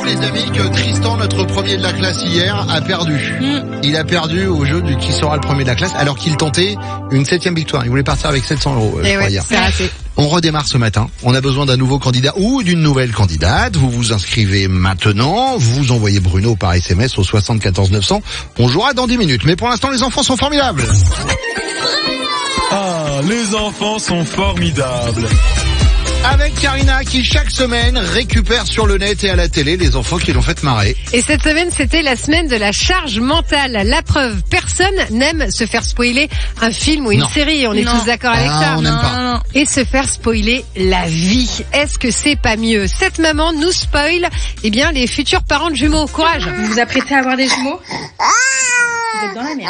les amis, que Tristan, notre premier de la classe hier, a perdu. Mm. Il a perdu au jeu du qui sera le premier de la classe, alors qu'il tentait une septième victoire. Il voulait partir avec sept cents euros, euh, je crois, ouais, hier. c'est raté. On redémarre ce matin. On a besoin d'un nouveau candidat ou d'une nouvelle candidate. Vous vous inscrivez maintenant. Vous envoyez Bruno par S M S au soixante-quatorze neuf cents. On jouera dans dix minutes. Mais pour l'instant, les enfants sont formidables. Ah, les enfants sont formidables. Avec Karina qui chaque semaine récupère sur le net et à la télé les enfants qui l'ont fait marrer. Et cette semaine, c'était la semaine de la charge mentale. La preuve, personne n'aime se faire spoiler un film ou une non. série. On est non. tous d'accord avec ah, ça. On n'aime pas. Et se faire spoiler la vie. Est-ce que c'est pas mieux? Cette maman nous spoil, eh bien, les futurs parents de jumeaux. Courage. Vous vous apprêtez à avoir des jumeaux? Vous êtes dans la merde.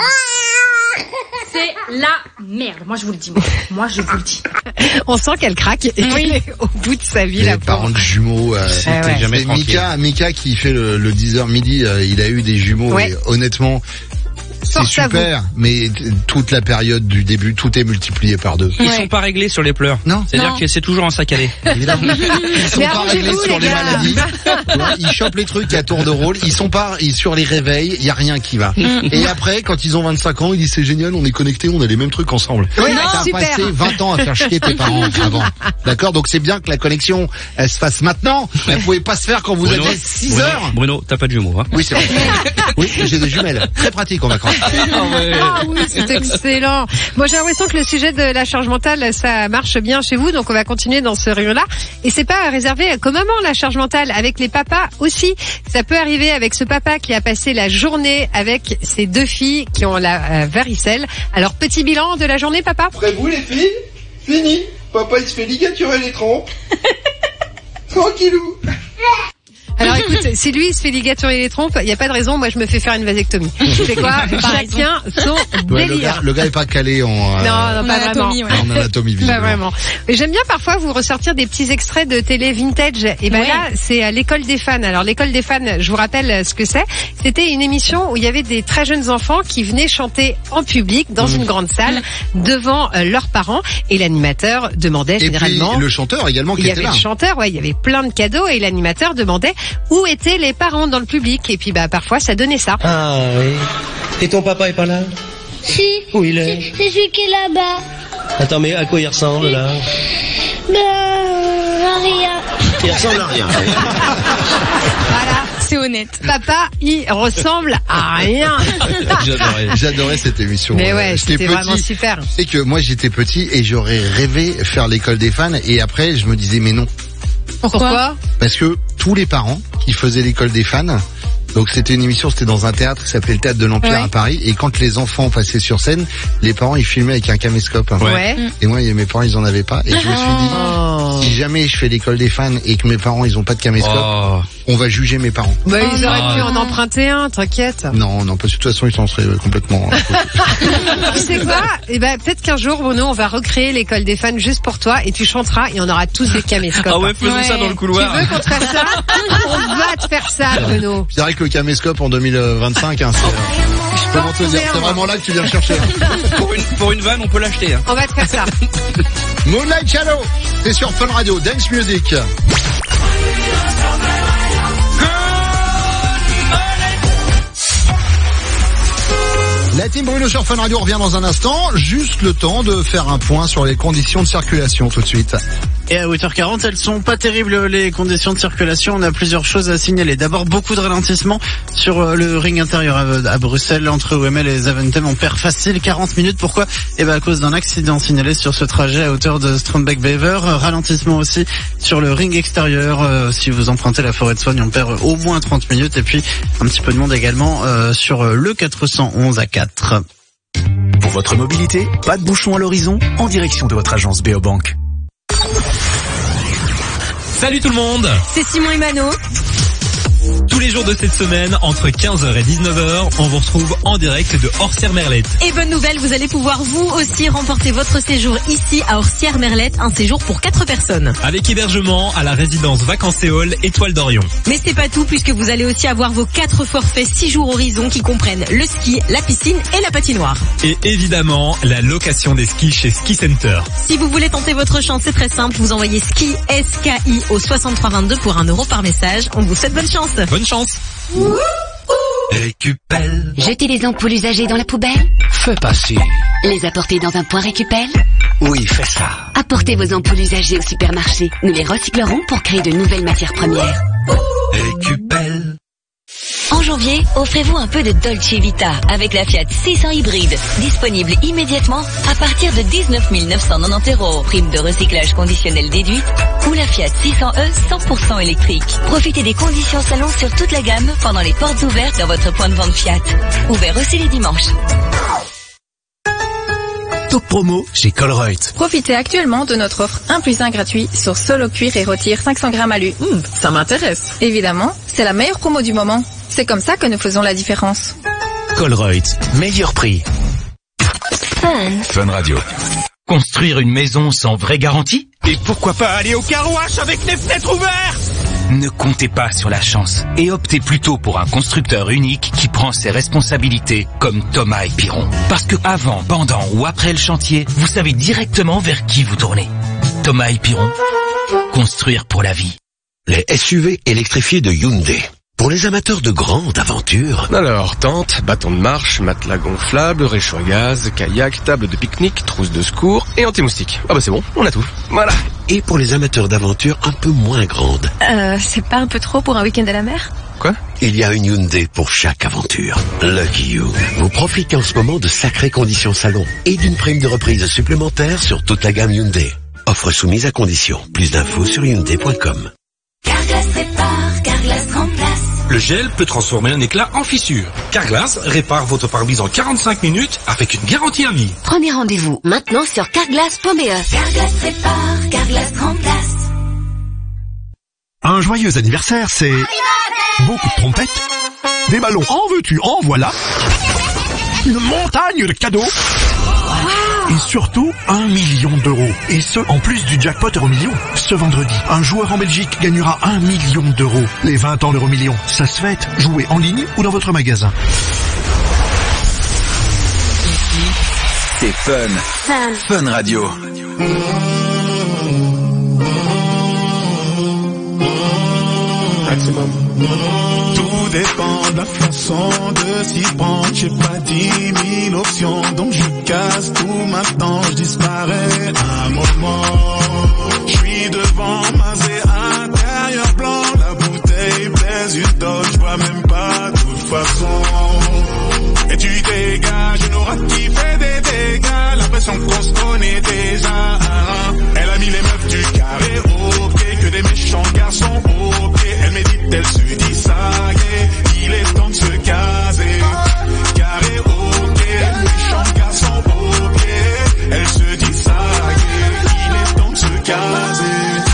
C'est la merde. Moi, je vous le dis. Moi, moi je vous le dis. On sent qu'elle craque et Oui. qu'elle est au bout de sa vie. Les la parents pauvre. de jumeaux. Euh, Ah ouais. jamais c'est tranquille. Mika, Mika qui fait le, le dix heures midi. Euh, il a eu des jumeaux. Ouais. Et honnêtement, c'est Force à super. Mais t- toute la période du début, tout est multiplié par deux. Ils Ouais. sont pas réglés sur les pleurs. Non. C'est-à-dire Non. que c'est toujours un sac à lait. Évidemment. Ils sont Mais pas réglés arrangez-vous, sur les les gars. maladies. Tu vois, ils chopent les trucs à tour de rôle. Ils sont pas ils, sur les réveils. Il y a rien qui va. Et après, quand ils ont vingt-cinq ans, ils disent c'est génial, on est connectés, on a les mêmes trucs ensemble. Oui, T'as super. passé vingt ans à faire chier tes parents avant. D'accord? Donc c'est bien que la connexion, elle se fasse maintenant. Elle pouvait pas se faire quand vous Bruno, aviez six Bruno, heures. Bruno, t'as pas de jumeaux, hein? Oui, c'est vrai. Oui, j'ai des jumelles. Très pratique en vacances. Ah oui, c'est excellent. Moi, j'ai l'impression que le sujet de la charge mentale, ça marche bien chez vous, donc on va continuer dans ce rayon-là. Et c'est pas réservé qu'aux mamans, la charge mentale, avec les papas aussi. Ça peut arriver avec ce papa qui a passé la journée avec ses deux filles qui ont la euh, varicelle. Alors, petit bilan de la journée, papa? Après vous les filles, fini. Papa il se fait ligaturer les trompes. Tranquillou. Alors écoute, si lui il se fait ligaturer les trompes, il n'y a pas de raison, moi je me fais faire une vasectomie. C'est quoi? Chacun son Ouais, le délire. gars, le gars est pas calé en, euh, Non, non, pas vraiment. anatomie, ouais. en anatomie Pas visiblement. vraiment. Mais j'aime bien parfois vous ressortir des petits extraits de télé vintage. Et ben Ouais. là, c'est à l'école des fans. Alors l'école des fans, je vous rappelle ce que c'est. C'était une émission où il y avait des très jeunes enfants qui venaient chanter en public dans Mmh. une grande salle devant euh, leurs parents et l'animateur demandait Et puis généralement. le chanteur également qui Il y était avait là. le chanteur, ouais, il y avait plein de cadeaux et l'animateur demandait où étaient les parents dans le public. Et puis bah parfois ça donnait ça. Ah oui. Et ton papa est pas là? Si. Où il est? C'est celui qui est là-bas. Attends, mais à quoi il ressemble là? Ben, à rien. Il ressemble à rien. Voilà, c'est honnête. Papa, il ressemble à rien. J'adorais, j'adorais cette émission. Mais Euh, ouais, j'étais c'était vraiment petit. super. Tu sais que moi j'étais petit et j'aurais rêvé faire l'école des fans et après je me disais mais non. Pourquoi? Parce que tous les parents qui faisaient l'école des fans, donc c'était une émission, c'était dans un théâtre qui s'appelait le Théâtre de l'Empire Ouais. à Paris et quand les enfants passaient sur scène, les parents ils filmaient avec un caméscope. Ouais. Et moi mes parents ils en avaient pas et je me suis Oh. dit si jamais je fais l'école des fans et que mes parents ils ont pas de caméscope, Oh. on va juger mes parents. Bah, ils auraient non. pu en emprunter un, t'inquiète. Non, non, parce que de toute façon ils s'en seraient complètement. Tu sais quoi? Eh ben, peut-être qu'un jour, Bruno, on va recréer l'école des fans juste pour toi et tu chanteras et on aura tous des caméscopes. Ah ouais, faisons ça dans le couloir. Tu veux qu'on te fasse ça? On va te faire ça, Bruno. Je dirais que le caméscope en deux mille vingt-cinq, hein, c'est, je peux m'en te dire, c'est vraiment là que tu viens le chercher. Pour une, pour une vanne, on peut l'acheter. Hein. On va te faire ça. Moonlight Shadow, c'est sur Fun Radio, Dance Music. La team Bruno sur Fun Radio revient dans un instant, juste le temps de faire un point sur les conditions de circulation tout de suite. Et à huit heures quarante, elles sont pas terribles les conditions de circulation. On a plusieurs choses à signaler. D'abord, beaucoup de ralentissements sur le ring intérieur à, à Bruxelles entre O M L et Zaventem. On perd facile quarante minutes. Pourquoi? Eh ben à cause d'un accident signalé sur ce trajet à hauteur de Strandbeck-Bever. Ralentissement aussi sur le ring extérieur. Euh, si vous empruntez la forêt de Soigne, on perd au moins trente minutes. Et puis un petit peu de monde également euh, sur le quatre cent onze à quatre. Pour votre mobilité, pas de bouchon à l'horizon, en direction de votre agence Béobank. Salut tout le monde! C'est Simon et Mano. Tous les jours de cette semaine, entre quinze heures et dix-neuf heures, on vous retrouve en direct de Orsières-Merlette. Et bonne nouvelle, vous allez pouvoir vous aussi remporter votre séjour ici à Orsières-Merlette, un séjour pour quatre personnes. Avec hébergement à la résidence Vacancéole Étoile d'Orion. Mais c'est pas tout puisque vous allez aussi avoir vos quatre forfaits six jours horizon qui comprennent le ski, la piscine et la patinoire. Et évidemment, la location des skis chez Ski Center. Si vous voulez tenter votre chance, c'est très simple, vous envoyez ski S K I au soixante-trois vingt-deux pour un euro par message. On vous souhaite bonne chance. Bonne chance. Récupelle. Jeter les ampoules usagées dans la poubelle? Fais pas si. Les apporter dans un point récupel? Oui, fais ça. Apportez vos ampoules usagées au supermarché. Nous les recyclerons pour créer de nouvelles matières premières. Récupelle. En janvier, offrez-vous un peu de Dolce Vita avec la Fiat six cents hybride. Disponible immédiatement à partir de dix-neuf mille neuf cent quatre-vingt-dix euros. Prime de recyclage conditionnelle déduite. Ou la Fiat six cents E cent pour cent électrique. Profitez des conditions salon sur toute la gamme pendant les portes ouvertes dans votre point de vente Fiat. Ouvert aussi les dimanches. Top promo chez Colruyt. Profitez actuellement de notre offre un plus un gratuit sur Solo Cuir et Retire cinq cents grammes alu. Mmh, ça m'intéresse. Évidemment, c'est la meilleure promo du moment. C'est comme ça que nous faisons la différence. Colruyt, meilleur prix. Fun. Fun Radio. Construire une maison sans vraie garantie? Et pourquoi pas aller au carouage avec les fenêtres ouvertes? Ne comptez pas sur la chance et optez plutôt pour un constructeur unique qui prend ses responsabilités comme Thomas et Piron. Parce que avant, pendant ou après le chantier, vous savez directement vers qui vous tournez. Thomas et Piron, construire pour la vie. Les S U V électrifiés de Hyundai. Pour les amateurs de grandes aventures. Alors, tente, bâton de marche, matelas gonflable, réchaud à gaz, kayak, table de pique-nique, trousse de secours et anti-moustique. Ah bah c'est bon, on a tout. Voilà. Et pour les amateurs d'aventures un peu moins grandes. Euh, c'est pas un peu trop pour un week-end à la mer? Quoi? Il y a une Hyundai pour chaque aventure. Lucky You. Vous profitez en ce moment de sacrées conditions salon et d'une prime de reprise supplémentaire sur toute la gamme Hyundai. Offre soumise à condition. Plus d'infos sur hyundai point com. Carglass répare, Carglass remplace. Le gel peut transformer un éclat en fissure. Carglass répare votre pare-brise en quarante-cinq minutes avec une garantie à vie. Prenez rendez-vous maintenant sur carglass point b e. Carglass répare, Carglass remplace. Un joyeux anniversaire, c'est beaucoup de trompettes, des ballons, en veux-tu, en voilà, une montagne de cadeaux, et surtout un million d'euros. Et ce, en plus du jackpot Euro Million. Ce vendredi, un joueur en Belgique gagnera un million d'euros. Les vingt ans d'Euro Million, ça se fête. Jouez en ligne ou dans votre magasin. Ici, c'est fun. Fun. Fun Radio. Maximum. Tout dépend de la façon de s'y prendre. J'ai pas dix mille options, donc je casse tout maintenant, je disparais un moment. Je suis devant, masé intérieur blanc. La bouteille pèse une tonne, je vois même pas de toute façon. Et tu dégages une aura qui fait des dégâts. L'impression qu'on se connaît déjà. Elle a mis les meufs du carré au pied, que des méchants garçons au pied. Elle médite, elle se dit ça y est, il est temps de se caser. Carré au pied, méchants garçons au pied. Elle se dit ça y est, il est temps de se caser.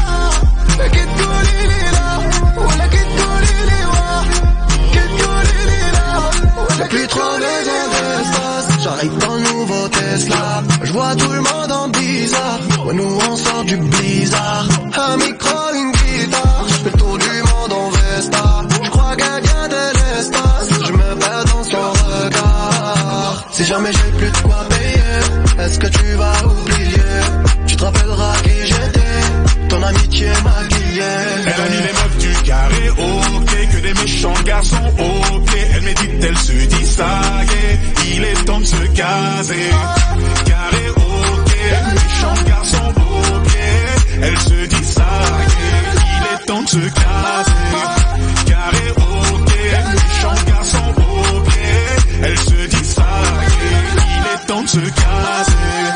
J'ai plus trop besoin d'espace, j'arrive dans le nouveau Tesla. Je vois tout le monde en bizarre, ouais, nous on sort du blizzard. Un micro, une guitare, je fais le tour du monde en Vesta. Je crois qu'elle vient de l'espace, je me perds dans son regard. Si jamais j'ai plus de quoi payer, est-ce que tu vas oublier? Tu te rappelleras qui j'étais, ton amitié maquillée. Elle a mis les meufs du carré au pied, que des méchants garçons au pied. Elle médite, elle se dit ça y est, il est temps de se caser. Carré au pied, méchants garçons au pied. Elle se dit ça y est, il est temps de se caser. Carré au pied, méchants garçons au pied. Elle se dit ça y est, il est temps de se caser.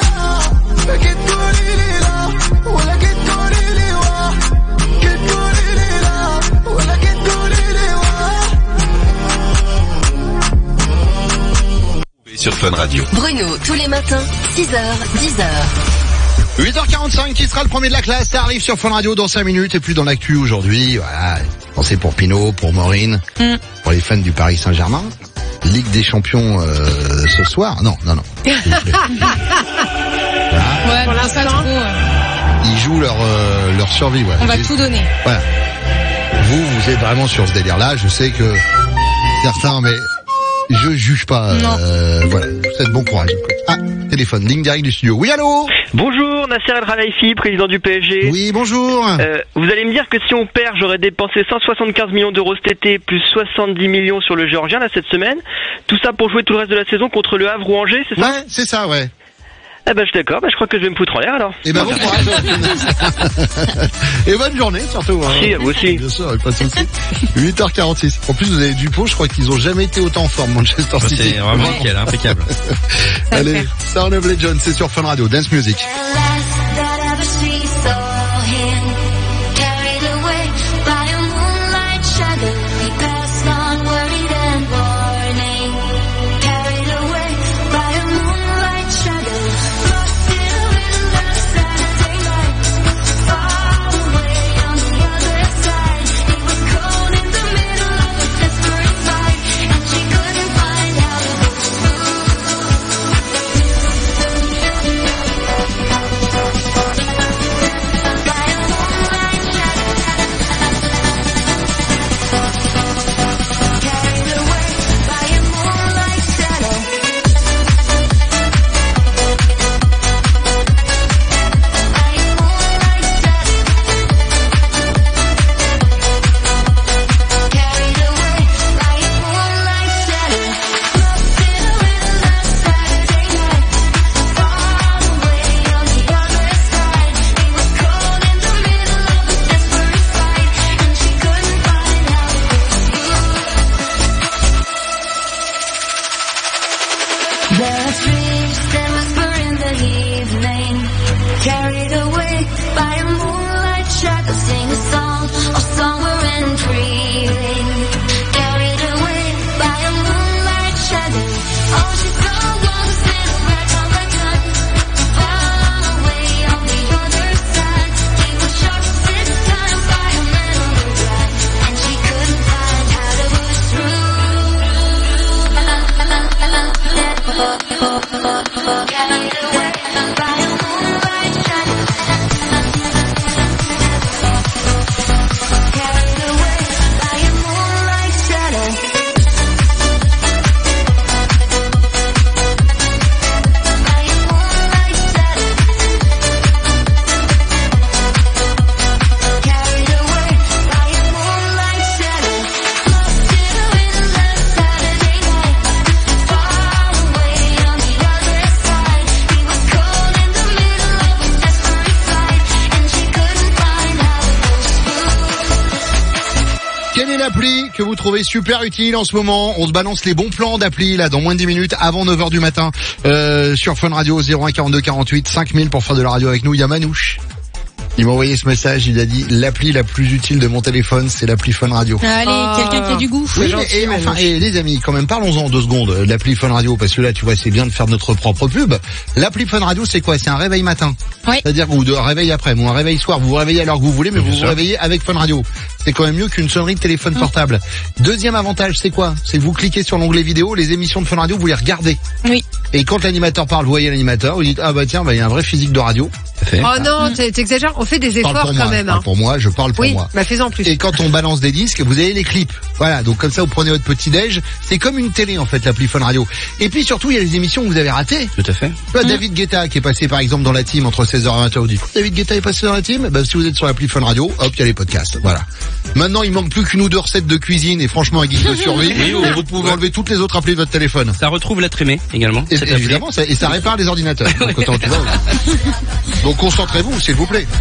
Sur Fun Radio. Bruno, tous les matins, six heures, dix heures. huit heures quarante-cinq, qui sera le premier de la classe? Ça arrive sur Fun Radio dans cinq minutes et puis dans l'actu aujourd'hui. Voilà, pensez pour Pinot, pour Maureen, mm. pour les fans du Paris Saint-Germain. Ligue des Champions euh, ce soir. Non, non, non. Ouais, pour l'instant. Ils jouent leur euh, leur survie. Ouais. On va J'ai... tout donner. Voilà. Vous, vous êtes vraiment sur ce délire-là. Je sais que certains, mais Je juge pas. Euh, voilà, je vous souhaite bon courage. Ah, téléphone, ligne directe du studio. Oui, allô? Bonjour, Nasser El Khelaifi, président du P S G. Oui, bonjour. Euh, vous allez me dire que si on perd, j'aurais dépensé cent soixante-quinze millions d'euros cet été, plus soixante-dix millions sur le Géorgien, là, cette semaine. Tout ça pour jouer tout le reste de la saison contre le Havre ou Angers, c'est ça? Ouais, c'est ça, ouais. Eh ben, je suis d'accord, ben, je crois que je vais me foutre en l'air, alors. Eh ben, bon courage. Et bonne journée, surtout. Hein. Si, à vous aussi. Bien sûr, pas de soucis. huit heures quarante-six. En plus, vous avez Dupont, je crois qu'ils ont jamais été autant en forme, Manchester Bah, City. c'est vraiment nickel, impeccable. Allez, Sound of Legend, c'est sur Fun Radio, Dance Music. Que vous trouvez super utile en ce moment. On se balance les bons plans d'appli là dans moins de dix minutes avant neuf heures du matin euh, sur Fun Radio zéro un quarante-deux quarante-huit cinq mille pour faire de la radio avec nous. Il y a Manouche. Il m'a envoyé ce message, il a dit l'appli la plus utile de mon téléphone, c'est l'appli Fun Radio. Allez, oh. Quelqu'un qui a du goût. Oui, mais, et enfin, et les amis, quand même, parlons-en deux secondes de l'appli Fun Radio, parce que là, tu vois, c'est bien de faire notre propre pub. L'appli Fun Radio, c'est quoi? C'est un réveil matin. Oui. C'est-à-dire, ou de réveil après, ou un réveil soir. Vous vous réveillez à l'heure que vous voulez, mais vous vous réveillez avec Fun Radio. C'est quand même mieux qu'une sonnerie de téléphone mmh. portable. Deuxième avantage, c'est quoi? C'est que vous cliquez sur l'onglet vidéo, les émissions de Fun Radio, vous les regardez. Oui. Et quand l'animateur parle, vous voyez l'animateur, vous dites, ah bah tiens, bah il y a un vrai physique de radio. Oh non, t'exagères, on fait des efforts quand moi, même. Je parle pour moi, je parle pour oui, moi. Bah fais-en plus. Et quand on balance des disques, vous avez les clips. Voilà, donc comme ça vous prenez votre petit déj. C'est comme une télé en fait, l'appli Fun Radio. Et puis surtout, il y a les émissions que vous avez ratées. Tout à fait. Là, mmh. David Guetta qui est passé par exemple dans la team entre seize heures et vingt heures. Vous dites, David Guetta est passé dans la team. Bah si vous êtes sur l'appli Fun Radio, hop, il y a les podcasts. Voilà. Maintenant, il manque plus qu'une ou deux recettes de cuisine et franchement un guide de survie. Oui, et vous pouvez ouais. enlever toutes les autres applis de votre téléphone. Ça retrouve l'être aimé également. Et, évidemment, ça, et ça répare les ordinateurs. Donc, autant, tu vois, donc concentrez-vous, s'il vous plaît.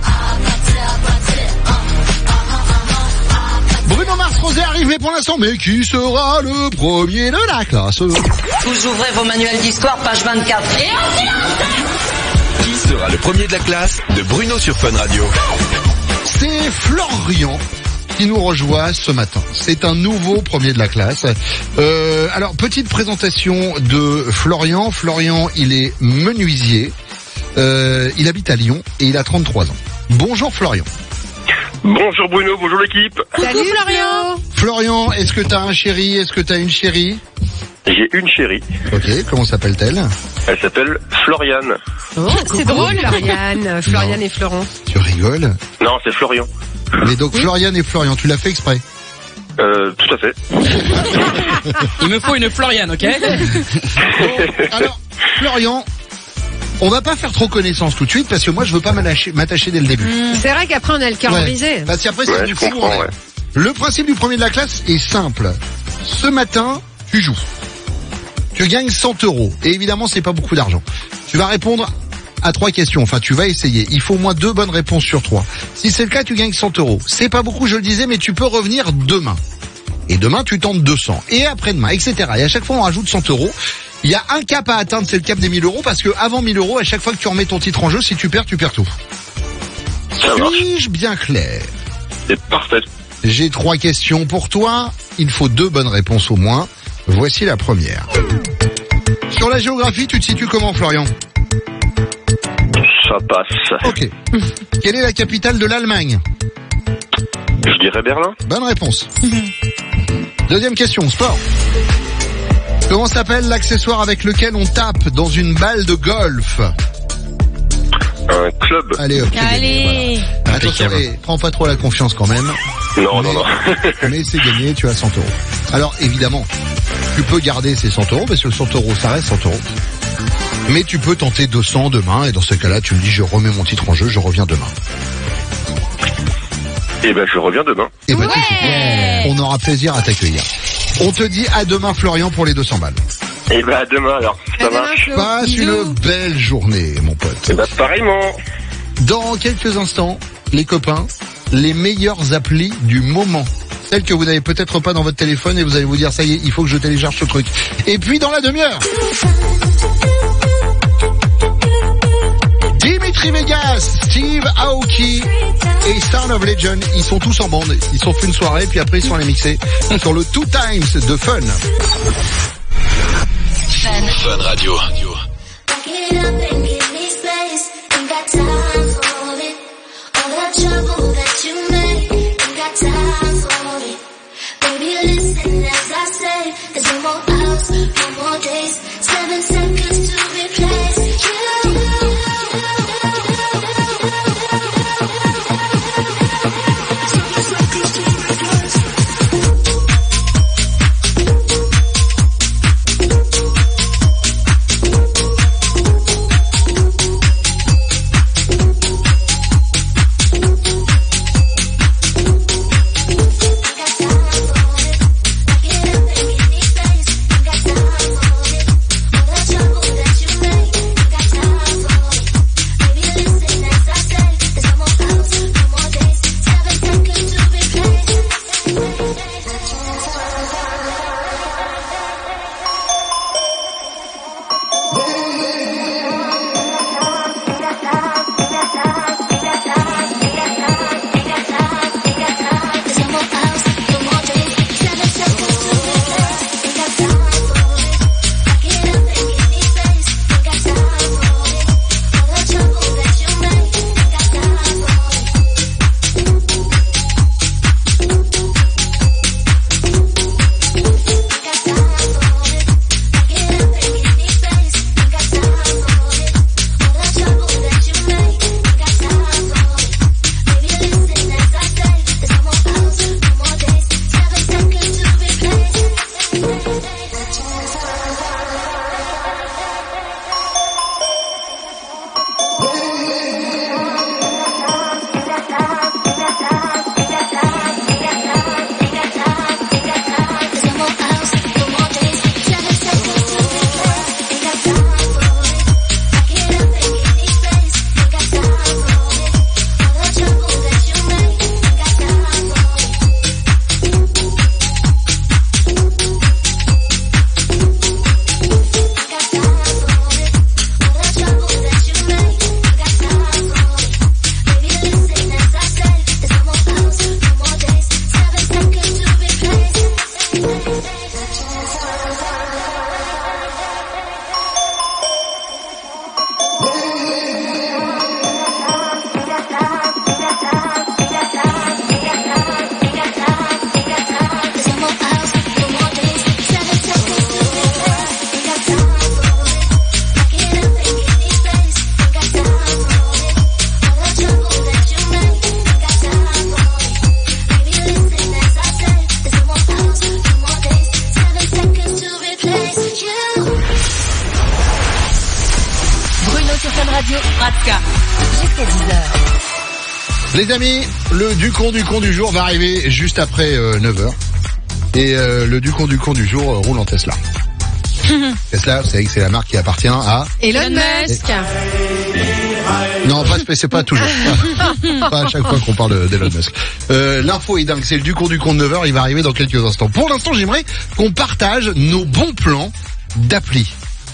Bruno Mars Rosé arrive, mais pour l'instant, mais qui sera le premier de la classe? Vous ouvrez vos manuels d'histoire, page vingt-quatre. Et on Qui sera le premier de la classe de Bruno sur Fun Radio? C'est Florian qui nous rejoint ce matin. C'est un nouveau premier de la classe. Euh, alors, petite présentation de Florian. Florian, il est menuisier. Euh, il habite à Lyon et il a trente-trois ans. Bonjour Florian. Bonjour Bruno, bonjour l'équipe. Salut Florian. Florian, est-ce que t'as un chéri? Est-ce que t'as une chérie? J'ai une chérie. Ok, comment s'appelle-t-elle? Elle s'appelle Floriane. Oh, c'est drôle Floriane. Floriane et Florent. Tu rigoles? Non, c'est Florian. Mais donc Floriane et Florian, tu l'as fait exprès? Euh, tout à fait. Il me faut une Florian, ok? Alors, Florian, on va pas faire trop connaissance tout de suite parce que moi je veux pas m'attacher, m'attacher dès le début. Mmh. C'est vrai qu'après on a le cœur Ouais. brisé. Parce qu'après c'est Ouais, du je fou en comprends, l'air. ouais. Le principe du premier de la classe est simple. Ce matin, tu joues. Tu gagnes cent euros. Et évidemment, c'est pas beaucoup d'argent. Tu vas répondre à trois questions. Enfin, tu vas essayer. Il faut au moins deux bonnes réponses sur trois. Si c'est le cas, tu gagnes cent euros. C'est pas beaucoup, je le disais, mais tu peux revenir demain. Et demain, tu tentes deux cents. Et après-demain, et cetera. Et à chaque fois, on rajoute cent euros. Il y a un cap à atteindre, c'est le cap des mille euros, parce que avant mille euros, à chaque fois que tu remets ton titre en jeu, si tu perds, tu perds tout. Ça marche. Suis-je bien clair? C'est parfait. J'ai trois questions pour toi. Il faut deux bonnes réponses au moins. Voici la première. Sur la géographie, tu te situes comment, Florian? Ça passe. Ok. Quelle est la capitale de l'Allemagne? Je dirais Berlin. Bonne réponse. Deuxième question, sport. Comment s'appelle l'accessoire avec lequel on tape dans une balle de golf? Un club. Allez, ok. Allez. Voilà. Attention, et prends pas trop la confiance quand même. Non, mais, non, non. mais c'est gagné, tu as cent euros. Alors, évidemment, tu peux garder ces cent euros, parce que cent euros, ça reste cent euros. Mais tu peux tenter deux cents demain, et dans ce cas-là, tu me dis, je remets mon titre en jeu, je reviens demain. Eh ben, je reviens demain. Et ben, tu sais, on aura plaisir à t'accueillir. On te dit à demain, Florian, pour les deux cents balles. Eh ben, à demain alors. Ça marche. Passe une belle journée, mon pote. Eh ben, pareillement. Dans quelques instants, les copains, les meilleures applis du moment. Celles que vous n'avez peut-être pas dans votre téléphone et vous allez vous dire, ça y est, il faut que je télécharge ce truc. Et puis, dans la demi-heure, Dimitri Vegas, Steve Aoki et Star of Legend, ils sont tous en bande. Ils sont fait une soirée, puis après ils sont allés mixer sur le Two Times de Fun. Fun Radio. Pratka. Jusqu'à dix heures. Les amis, le Ducon du con du jour va arriver juste après euh, neuf heures. Et euh, le Ducon du con du jour euh, roule en Tesla. Tesla, vous savez que c'est la marque qui appartient à... Elon Musk. Non, pas, c'est pas toujours. Pas, pas à chaque fois qu'on parle d'Elon Musk. Euh, l'info est dingue, c'est le Ducon du con de neuf heures, il va arriver dans quelques instants. Pour l'instant, j'aimerais qu'on partage nos bons plans d'appli.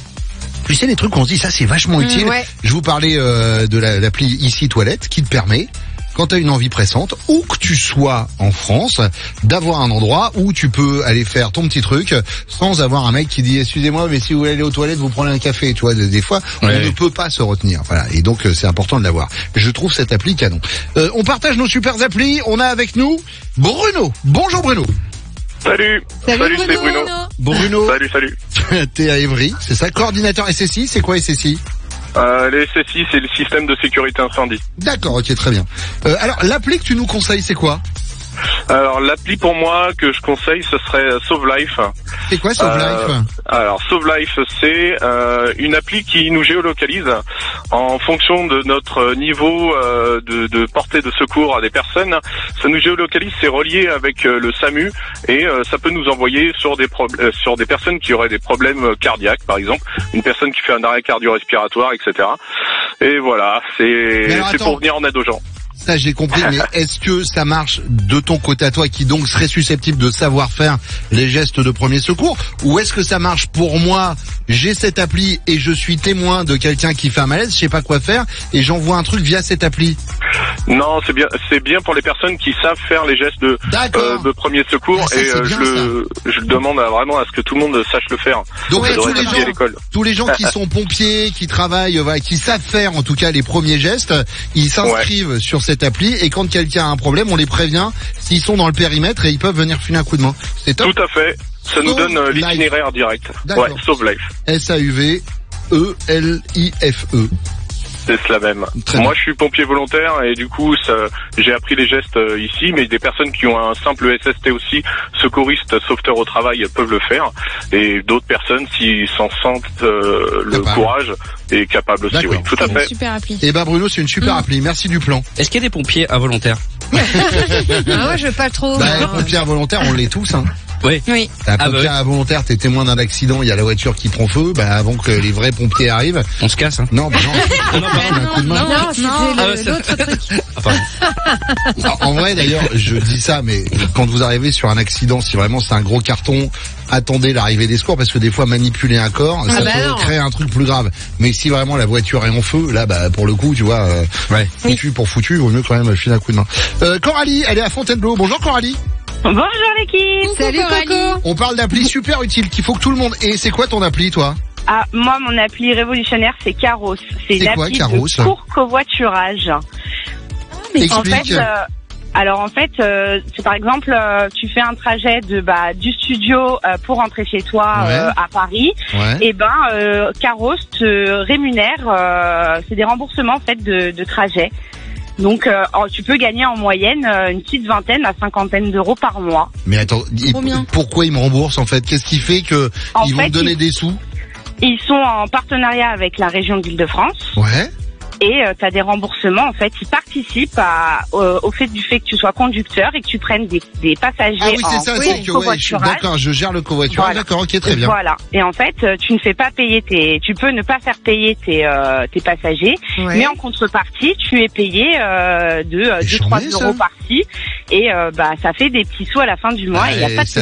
Tu sais, les trucs qu'on se dit, ça c'est vachement utile. Mmh, ouais. Je vous parlais euh, de la, l'appli Ici Toilette qui te permet, quand tu as une envie pressante, où que tu sois en France, d'avoir un endroit où tu peux aller faire ton petit truc sans avoir un mec qui dit excusez-moi mais si vous voulez aller aux toilettes vous prenez un café. Tu vois, des fois on ouais. ne peut pas se retenir. Voilà, et donc c'est important de l'avoir. Je trouve cette appli canon. Euh, on partage nos super applis. On a avec nous Bruno. Bonjour Bruno. Salut. Salut, Salut, Bruno. c'est Bruno. Bruno. Salut, salut. T'es à Évry, c'est ça. Coordinateur S S I, c'est quoi S S I? Euh, les S S I, c'est le système de sécurité incendie. D'accord, ok, très bien. Euh, alors, l'appli que tu nous conseilles, c'est quoi? Alors, l'appli pour moi que je conseille, ce serait Sauve Life. C'est quoi Sauve Life? euh, Alors, Sauve Life, c'est euh, une appli qui nous géolocalise en fonction de notre niveau euh, de, de portée de secours à des personnes. Ça nous géolocalise, c'est relié avec euh, le SAMU et euh, ça peut nous envoyer sur des pro- euh, sur des personnes qui auraient des problèmes cardiaques, par exemple, une personne qui fait un arrêt cardio-respiratoire, et cetera. Et voilà, c'est alors, c'est attends. pour venir en aide aux gens. Ça, j'ai compris, mais est-ce que ça marche de ton côté à toi, qui donc serait susceptible de savoir faire les gestes de premier secours, ou est-ce que ça marche pour moi, j'ai cette appli et je suis témoin de quelqu'un qui fait un malaise, je sais pas quoi faire, et j'envoie un truc via cette appli? Non, c'est bien, c'est bien pour les personnes qui savent faire les gestes de, euh, de premier secours Ah, ça, et c'est euh, bien, je le, je le demande à, vraiment à ce que tout le monde sache le faire. Donc ça tous devrait les être appris à gens, l'école. tous les gens qui sont pompiers, qui travaillent, voilà, qui savent faire en tout cas les premiers gestes, ils s'inscrivent ouais. sur cette appli et quand quelqu'un a un problème, on les prévient s'ils sont dans le périmètre et ils peuvent venir filer un coup de main. C'est top. Tout à fait. Ça nous Sauve donne euh, Life. l'itinéraire direct. D'accord. Ouais, Sauve Life. S A U V E L I F E. C'est cela même. Très Moi, bien. je suis pompier volontaire et du coup, ça, j'ai appris les gestes euh, ici, mais des personnes qui ont un simple S S T aussi, secouristes, sauveteurs au travail, peuvent le faire. Et d'autres personnes, s'ils s'en sentent euh, le Capable. courage, et capables aussi. Oui, tout à fait. Super appli. Eh ben Bruno, c'est une super Mm. appli. Merci du plan. Est-ce qu'il y a des pompiers involontaires? Ah, moi, je veux pas trop. Bah, pompiers involontaires, on l'est tous, hein. Oui. Oui. Un Ah, pompier bah involontaire, t'es témoin d'un accident, il y a la voiture qui prend feu, bah avant que les vrais pompiers arrivent. On se casse, hein? Non, bah non. Ah, non, pardon. Un coup de main. Non, c'était Ah, le- ouais, c'est- l'autre truc. Ah, pardon. Alors, en vrai, d'ailleurs, je dis ça, mais quand vous arrivez sur un accident, si vraiment c'est un gros carton, attendez l'arrivée des secours, parce que des fois, manipuler un corps, Ah ça bah peut non. créer un truc plus grave. Mais si vraiment la voiture est en feu, là, bah, pour le coup, tu vois, euh, Ouais. foutu pour foutu, il vaut mieux quand même filer un coup de main. Euh, Coralie, elle est à Fontainebleau. Bonjour Coralie. Bonjour l'équipe. Salut Coco. On parle d'appli super utile qu'il faut que tout le monde ait. C'est quoi ton appli, toi? Ah, moi, mon appli révolutionnaire, c'est Caros. C'est une C'est quoi, appli Caros de court covoiturage. En Explique. fait, euh, alors en fait, euh, c'est par exemple, euh, tu fais un trajet de bah du studio euh, pour rentrer chez toi Ouais. euh, à Paris. Ouais. Et ben, euh, Caros te rémunère. Euh, c'est des remboursements en fait de, de trajet. Donc, euh, en- tu peux gagner en moyenne euh, une petite vingtaine à cinquantaine d'euros par mois. Mais attends, il- Trop bien. pourquoi ils me remboursent en fait? Qu'est-ce qui fait que En ils vont fait, me donner ils- des sous? Ils sont en partenariat avec la région d'Île-de-France. Ouais. Et tu as des remboursements, en fait, qui participent à, au, au fait du fait que tu sois conducteur et que tu prennes des, des passagers Ah oui, c'est en ça, c'est que ouais, je suis covoiturage. d'accord, je gère le covoiturage. Voilà. D'accord, ok, très bien. Voilà. Et en fait, euh, tu ne fais pas payer tes, tu peux ne pas faire payer tes, euh, tes passagers, Ouais. mais en contrepartie, tu es payé euh, de deux trois chambé, ça. euros par-ci, et euh, bah ça fait des petits sous à la fin du mois. Ah, et il y a et pas de ça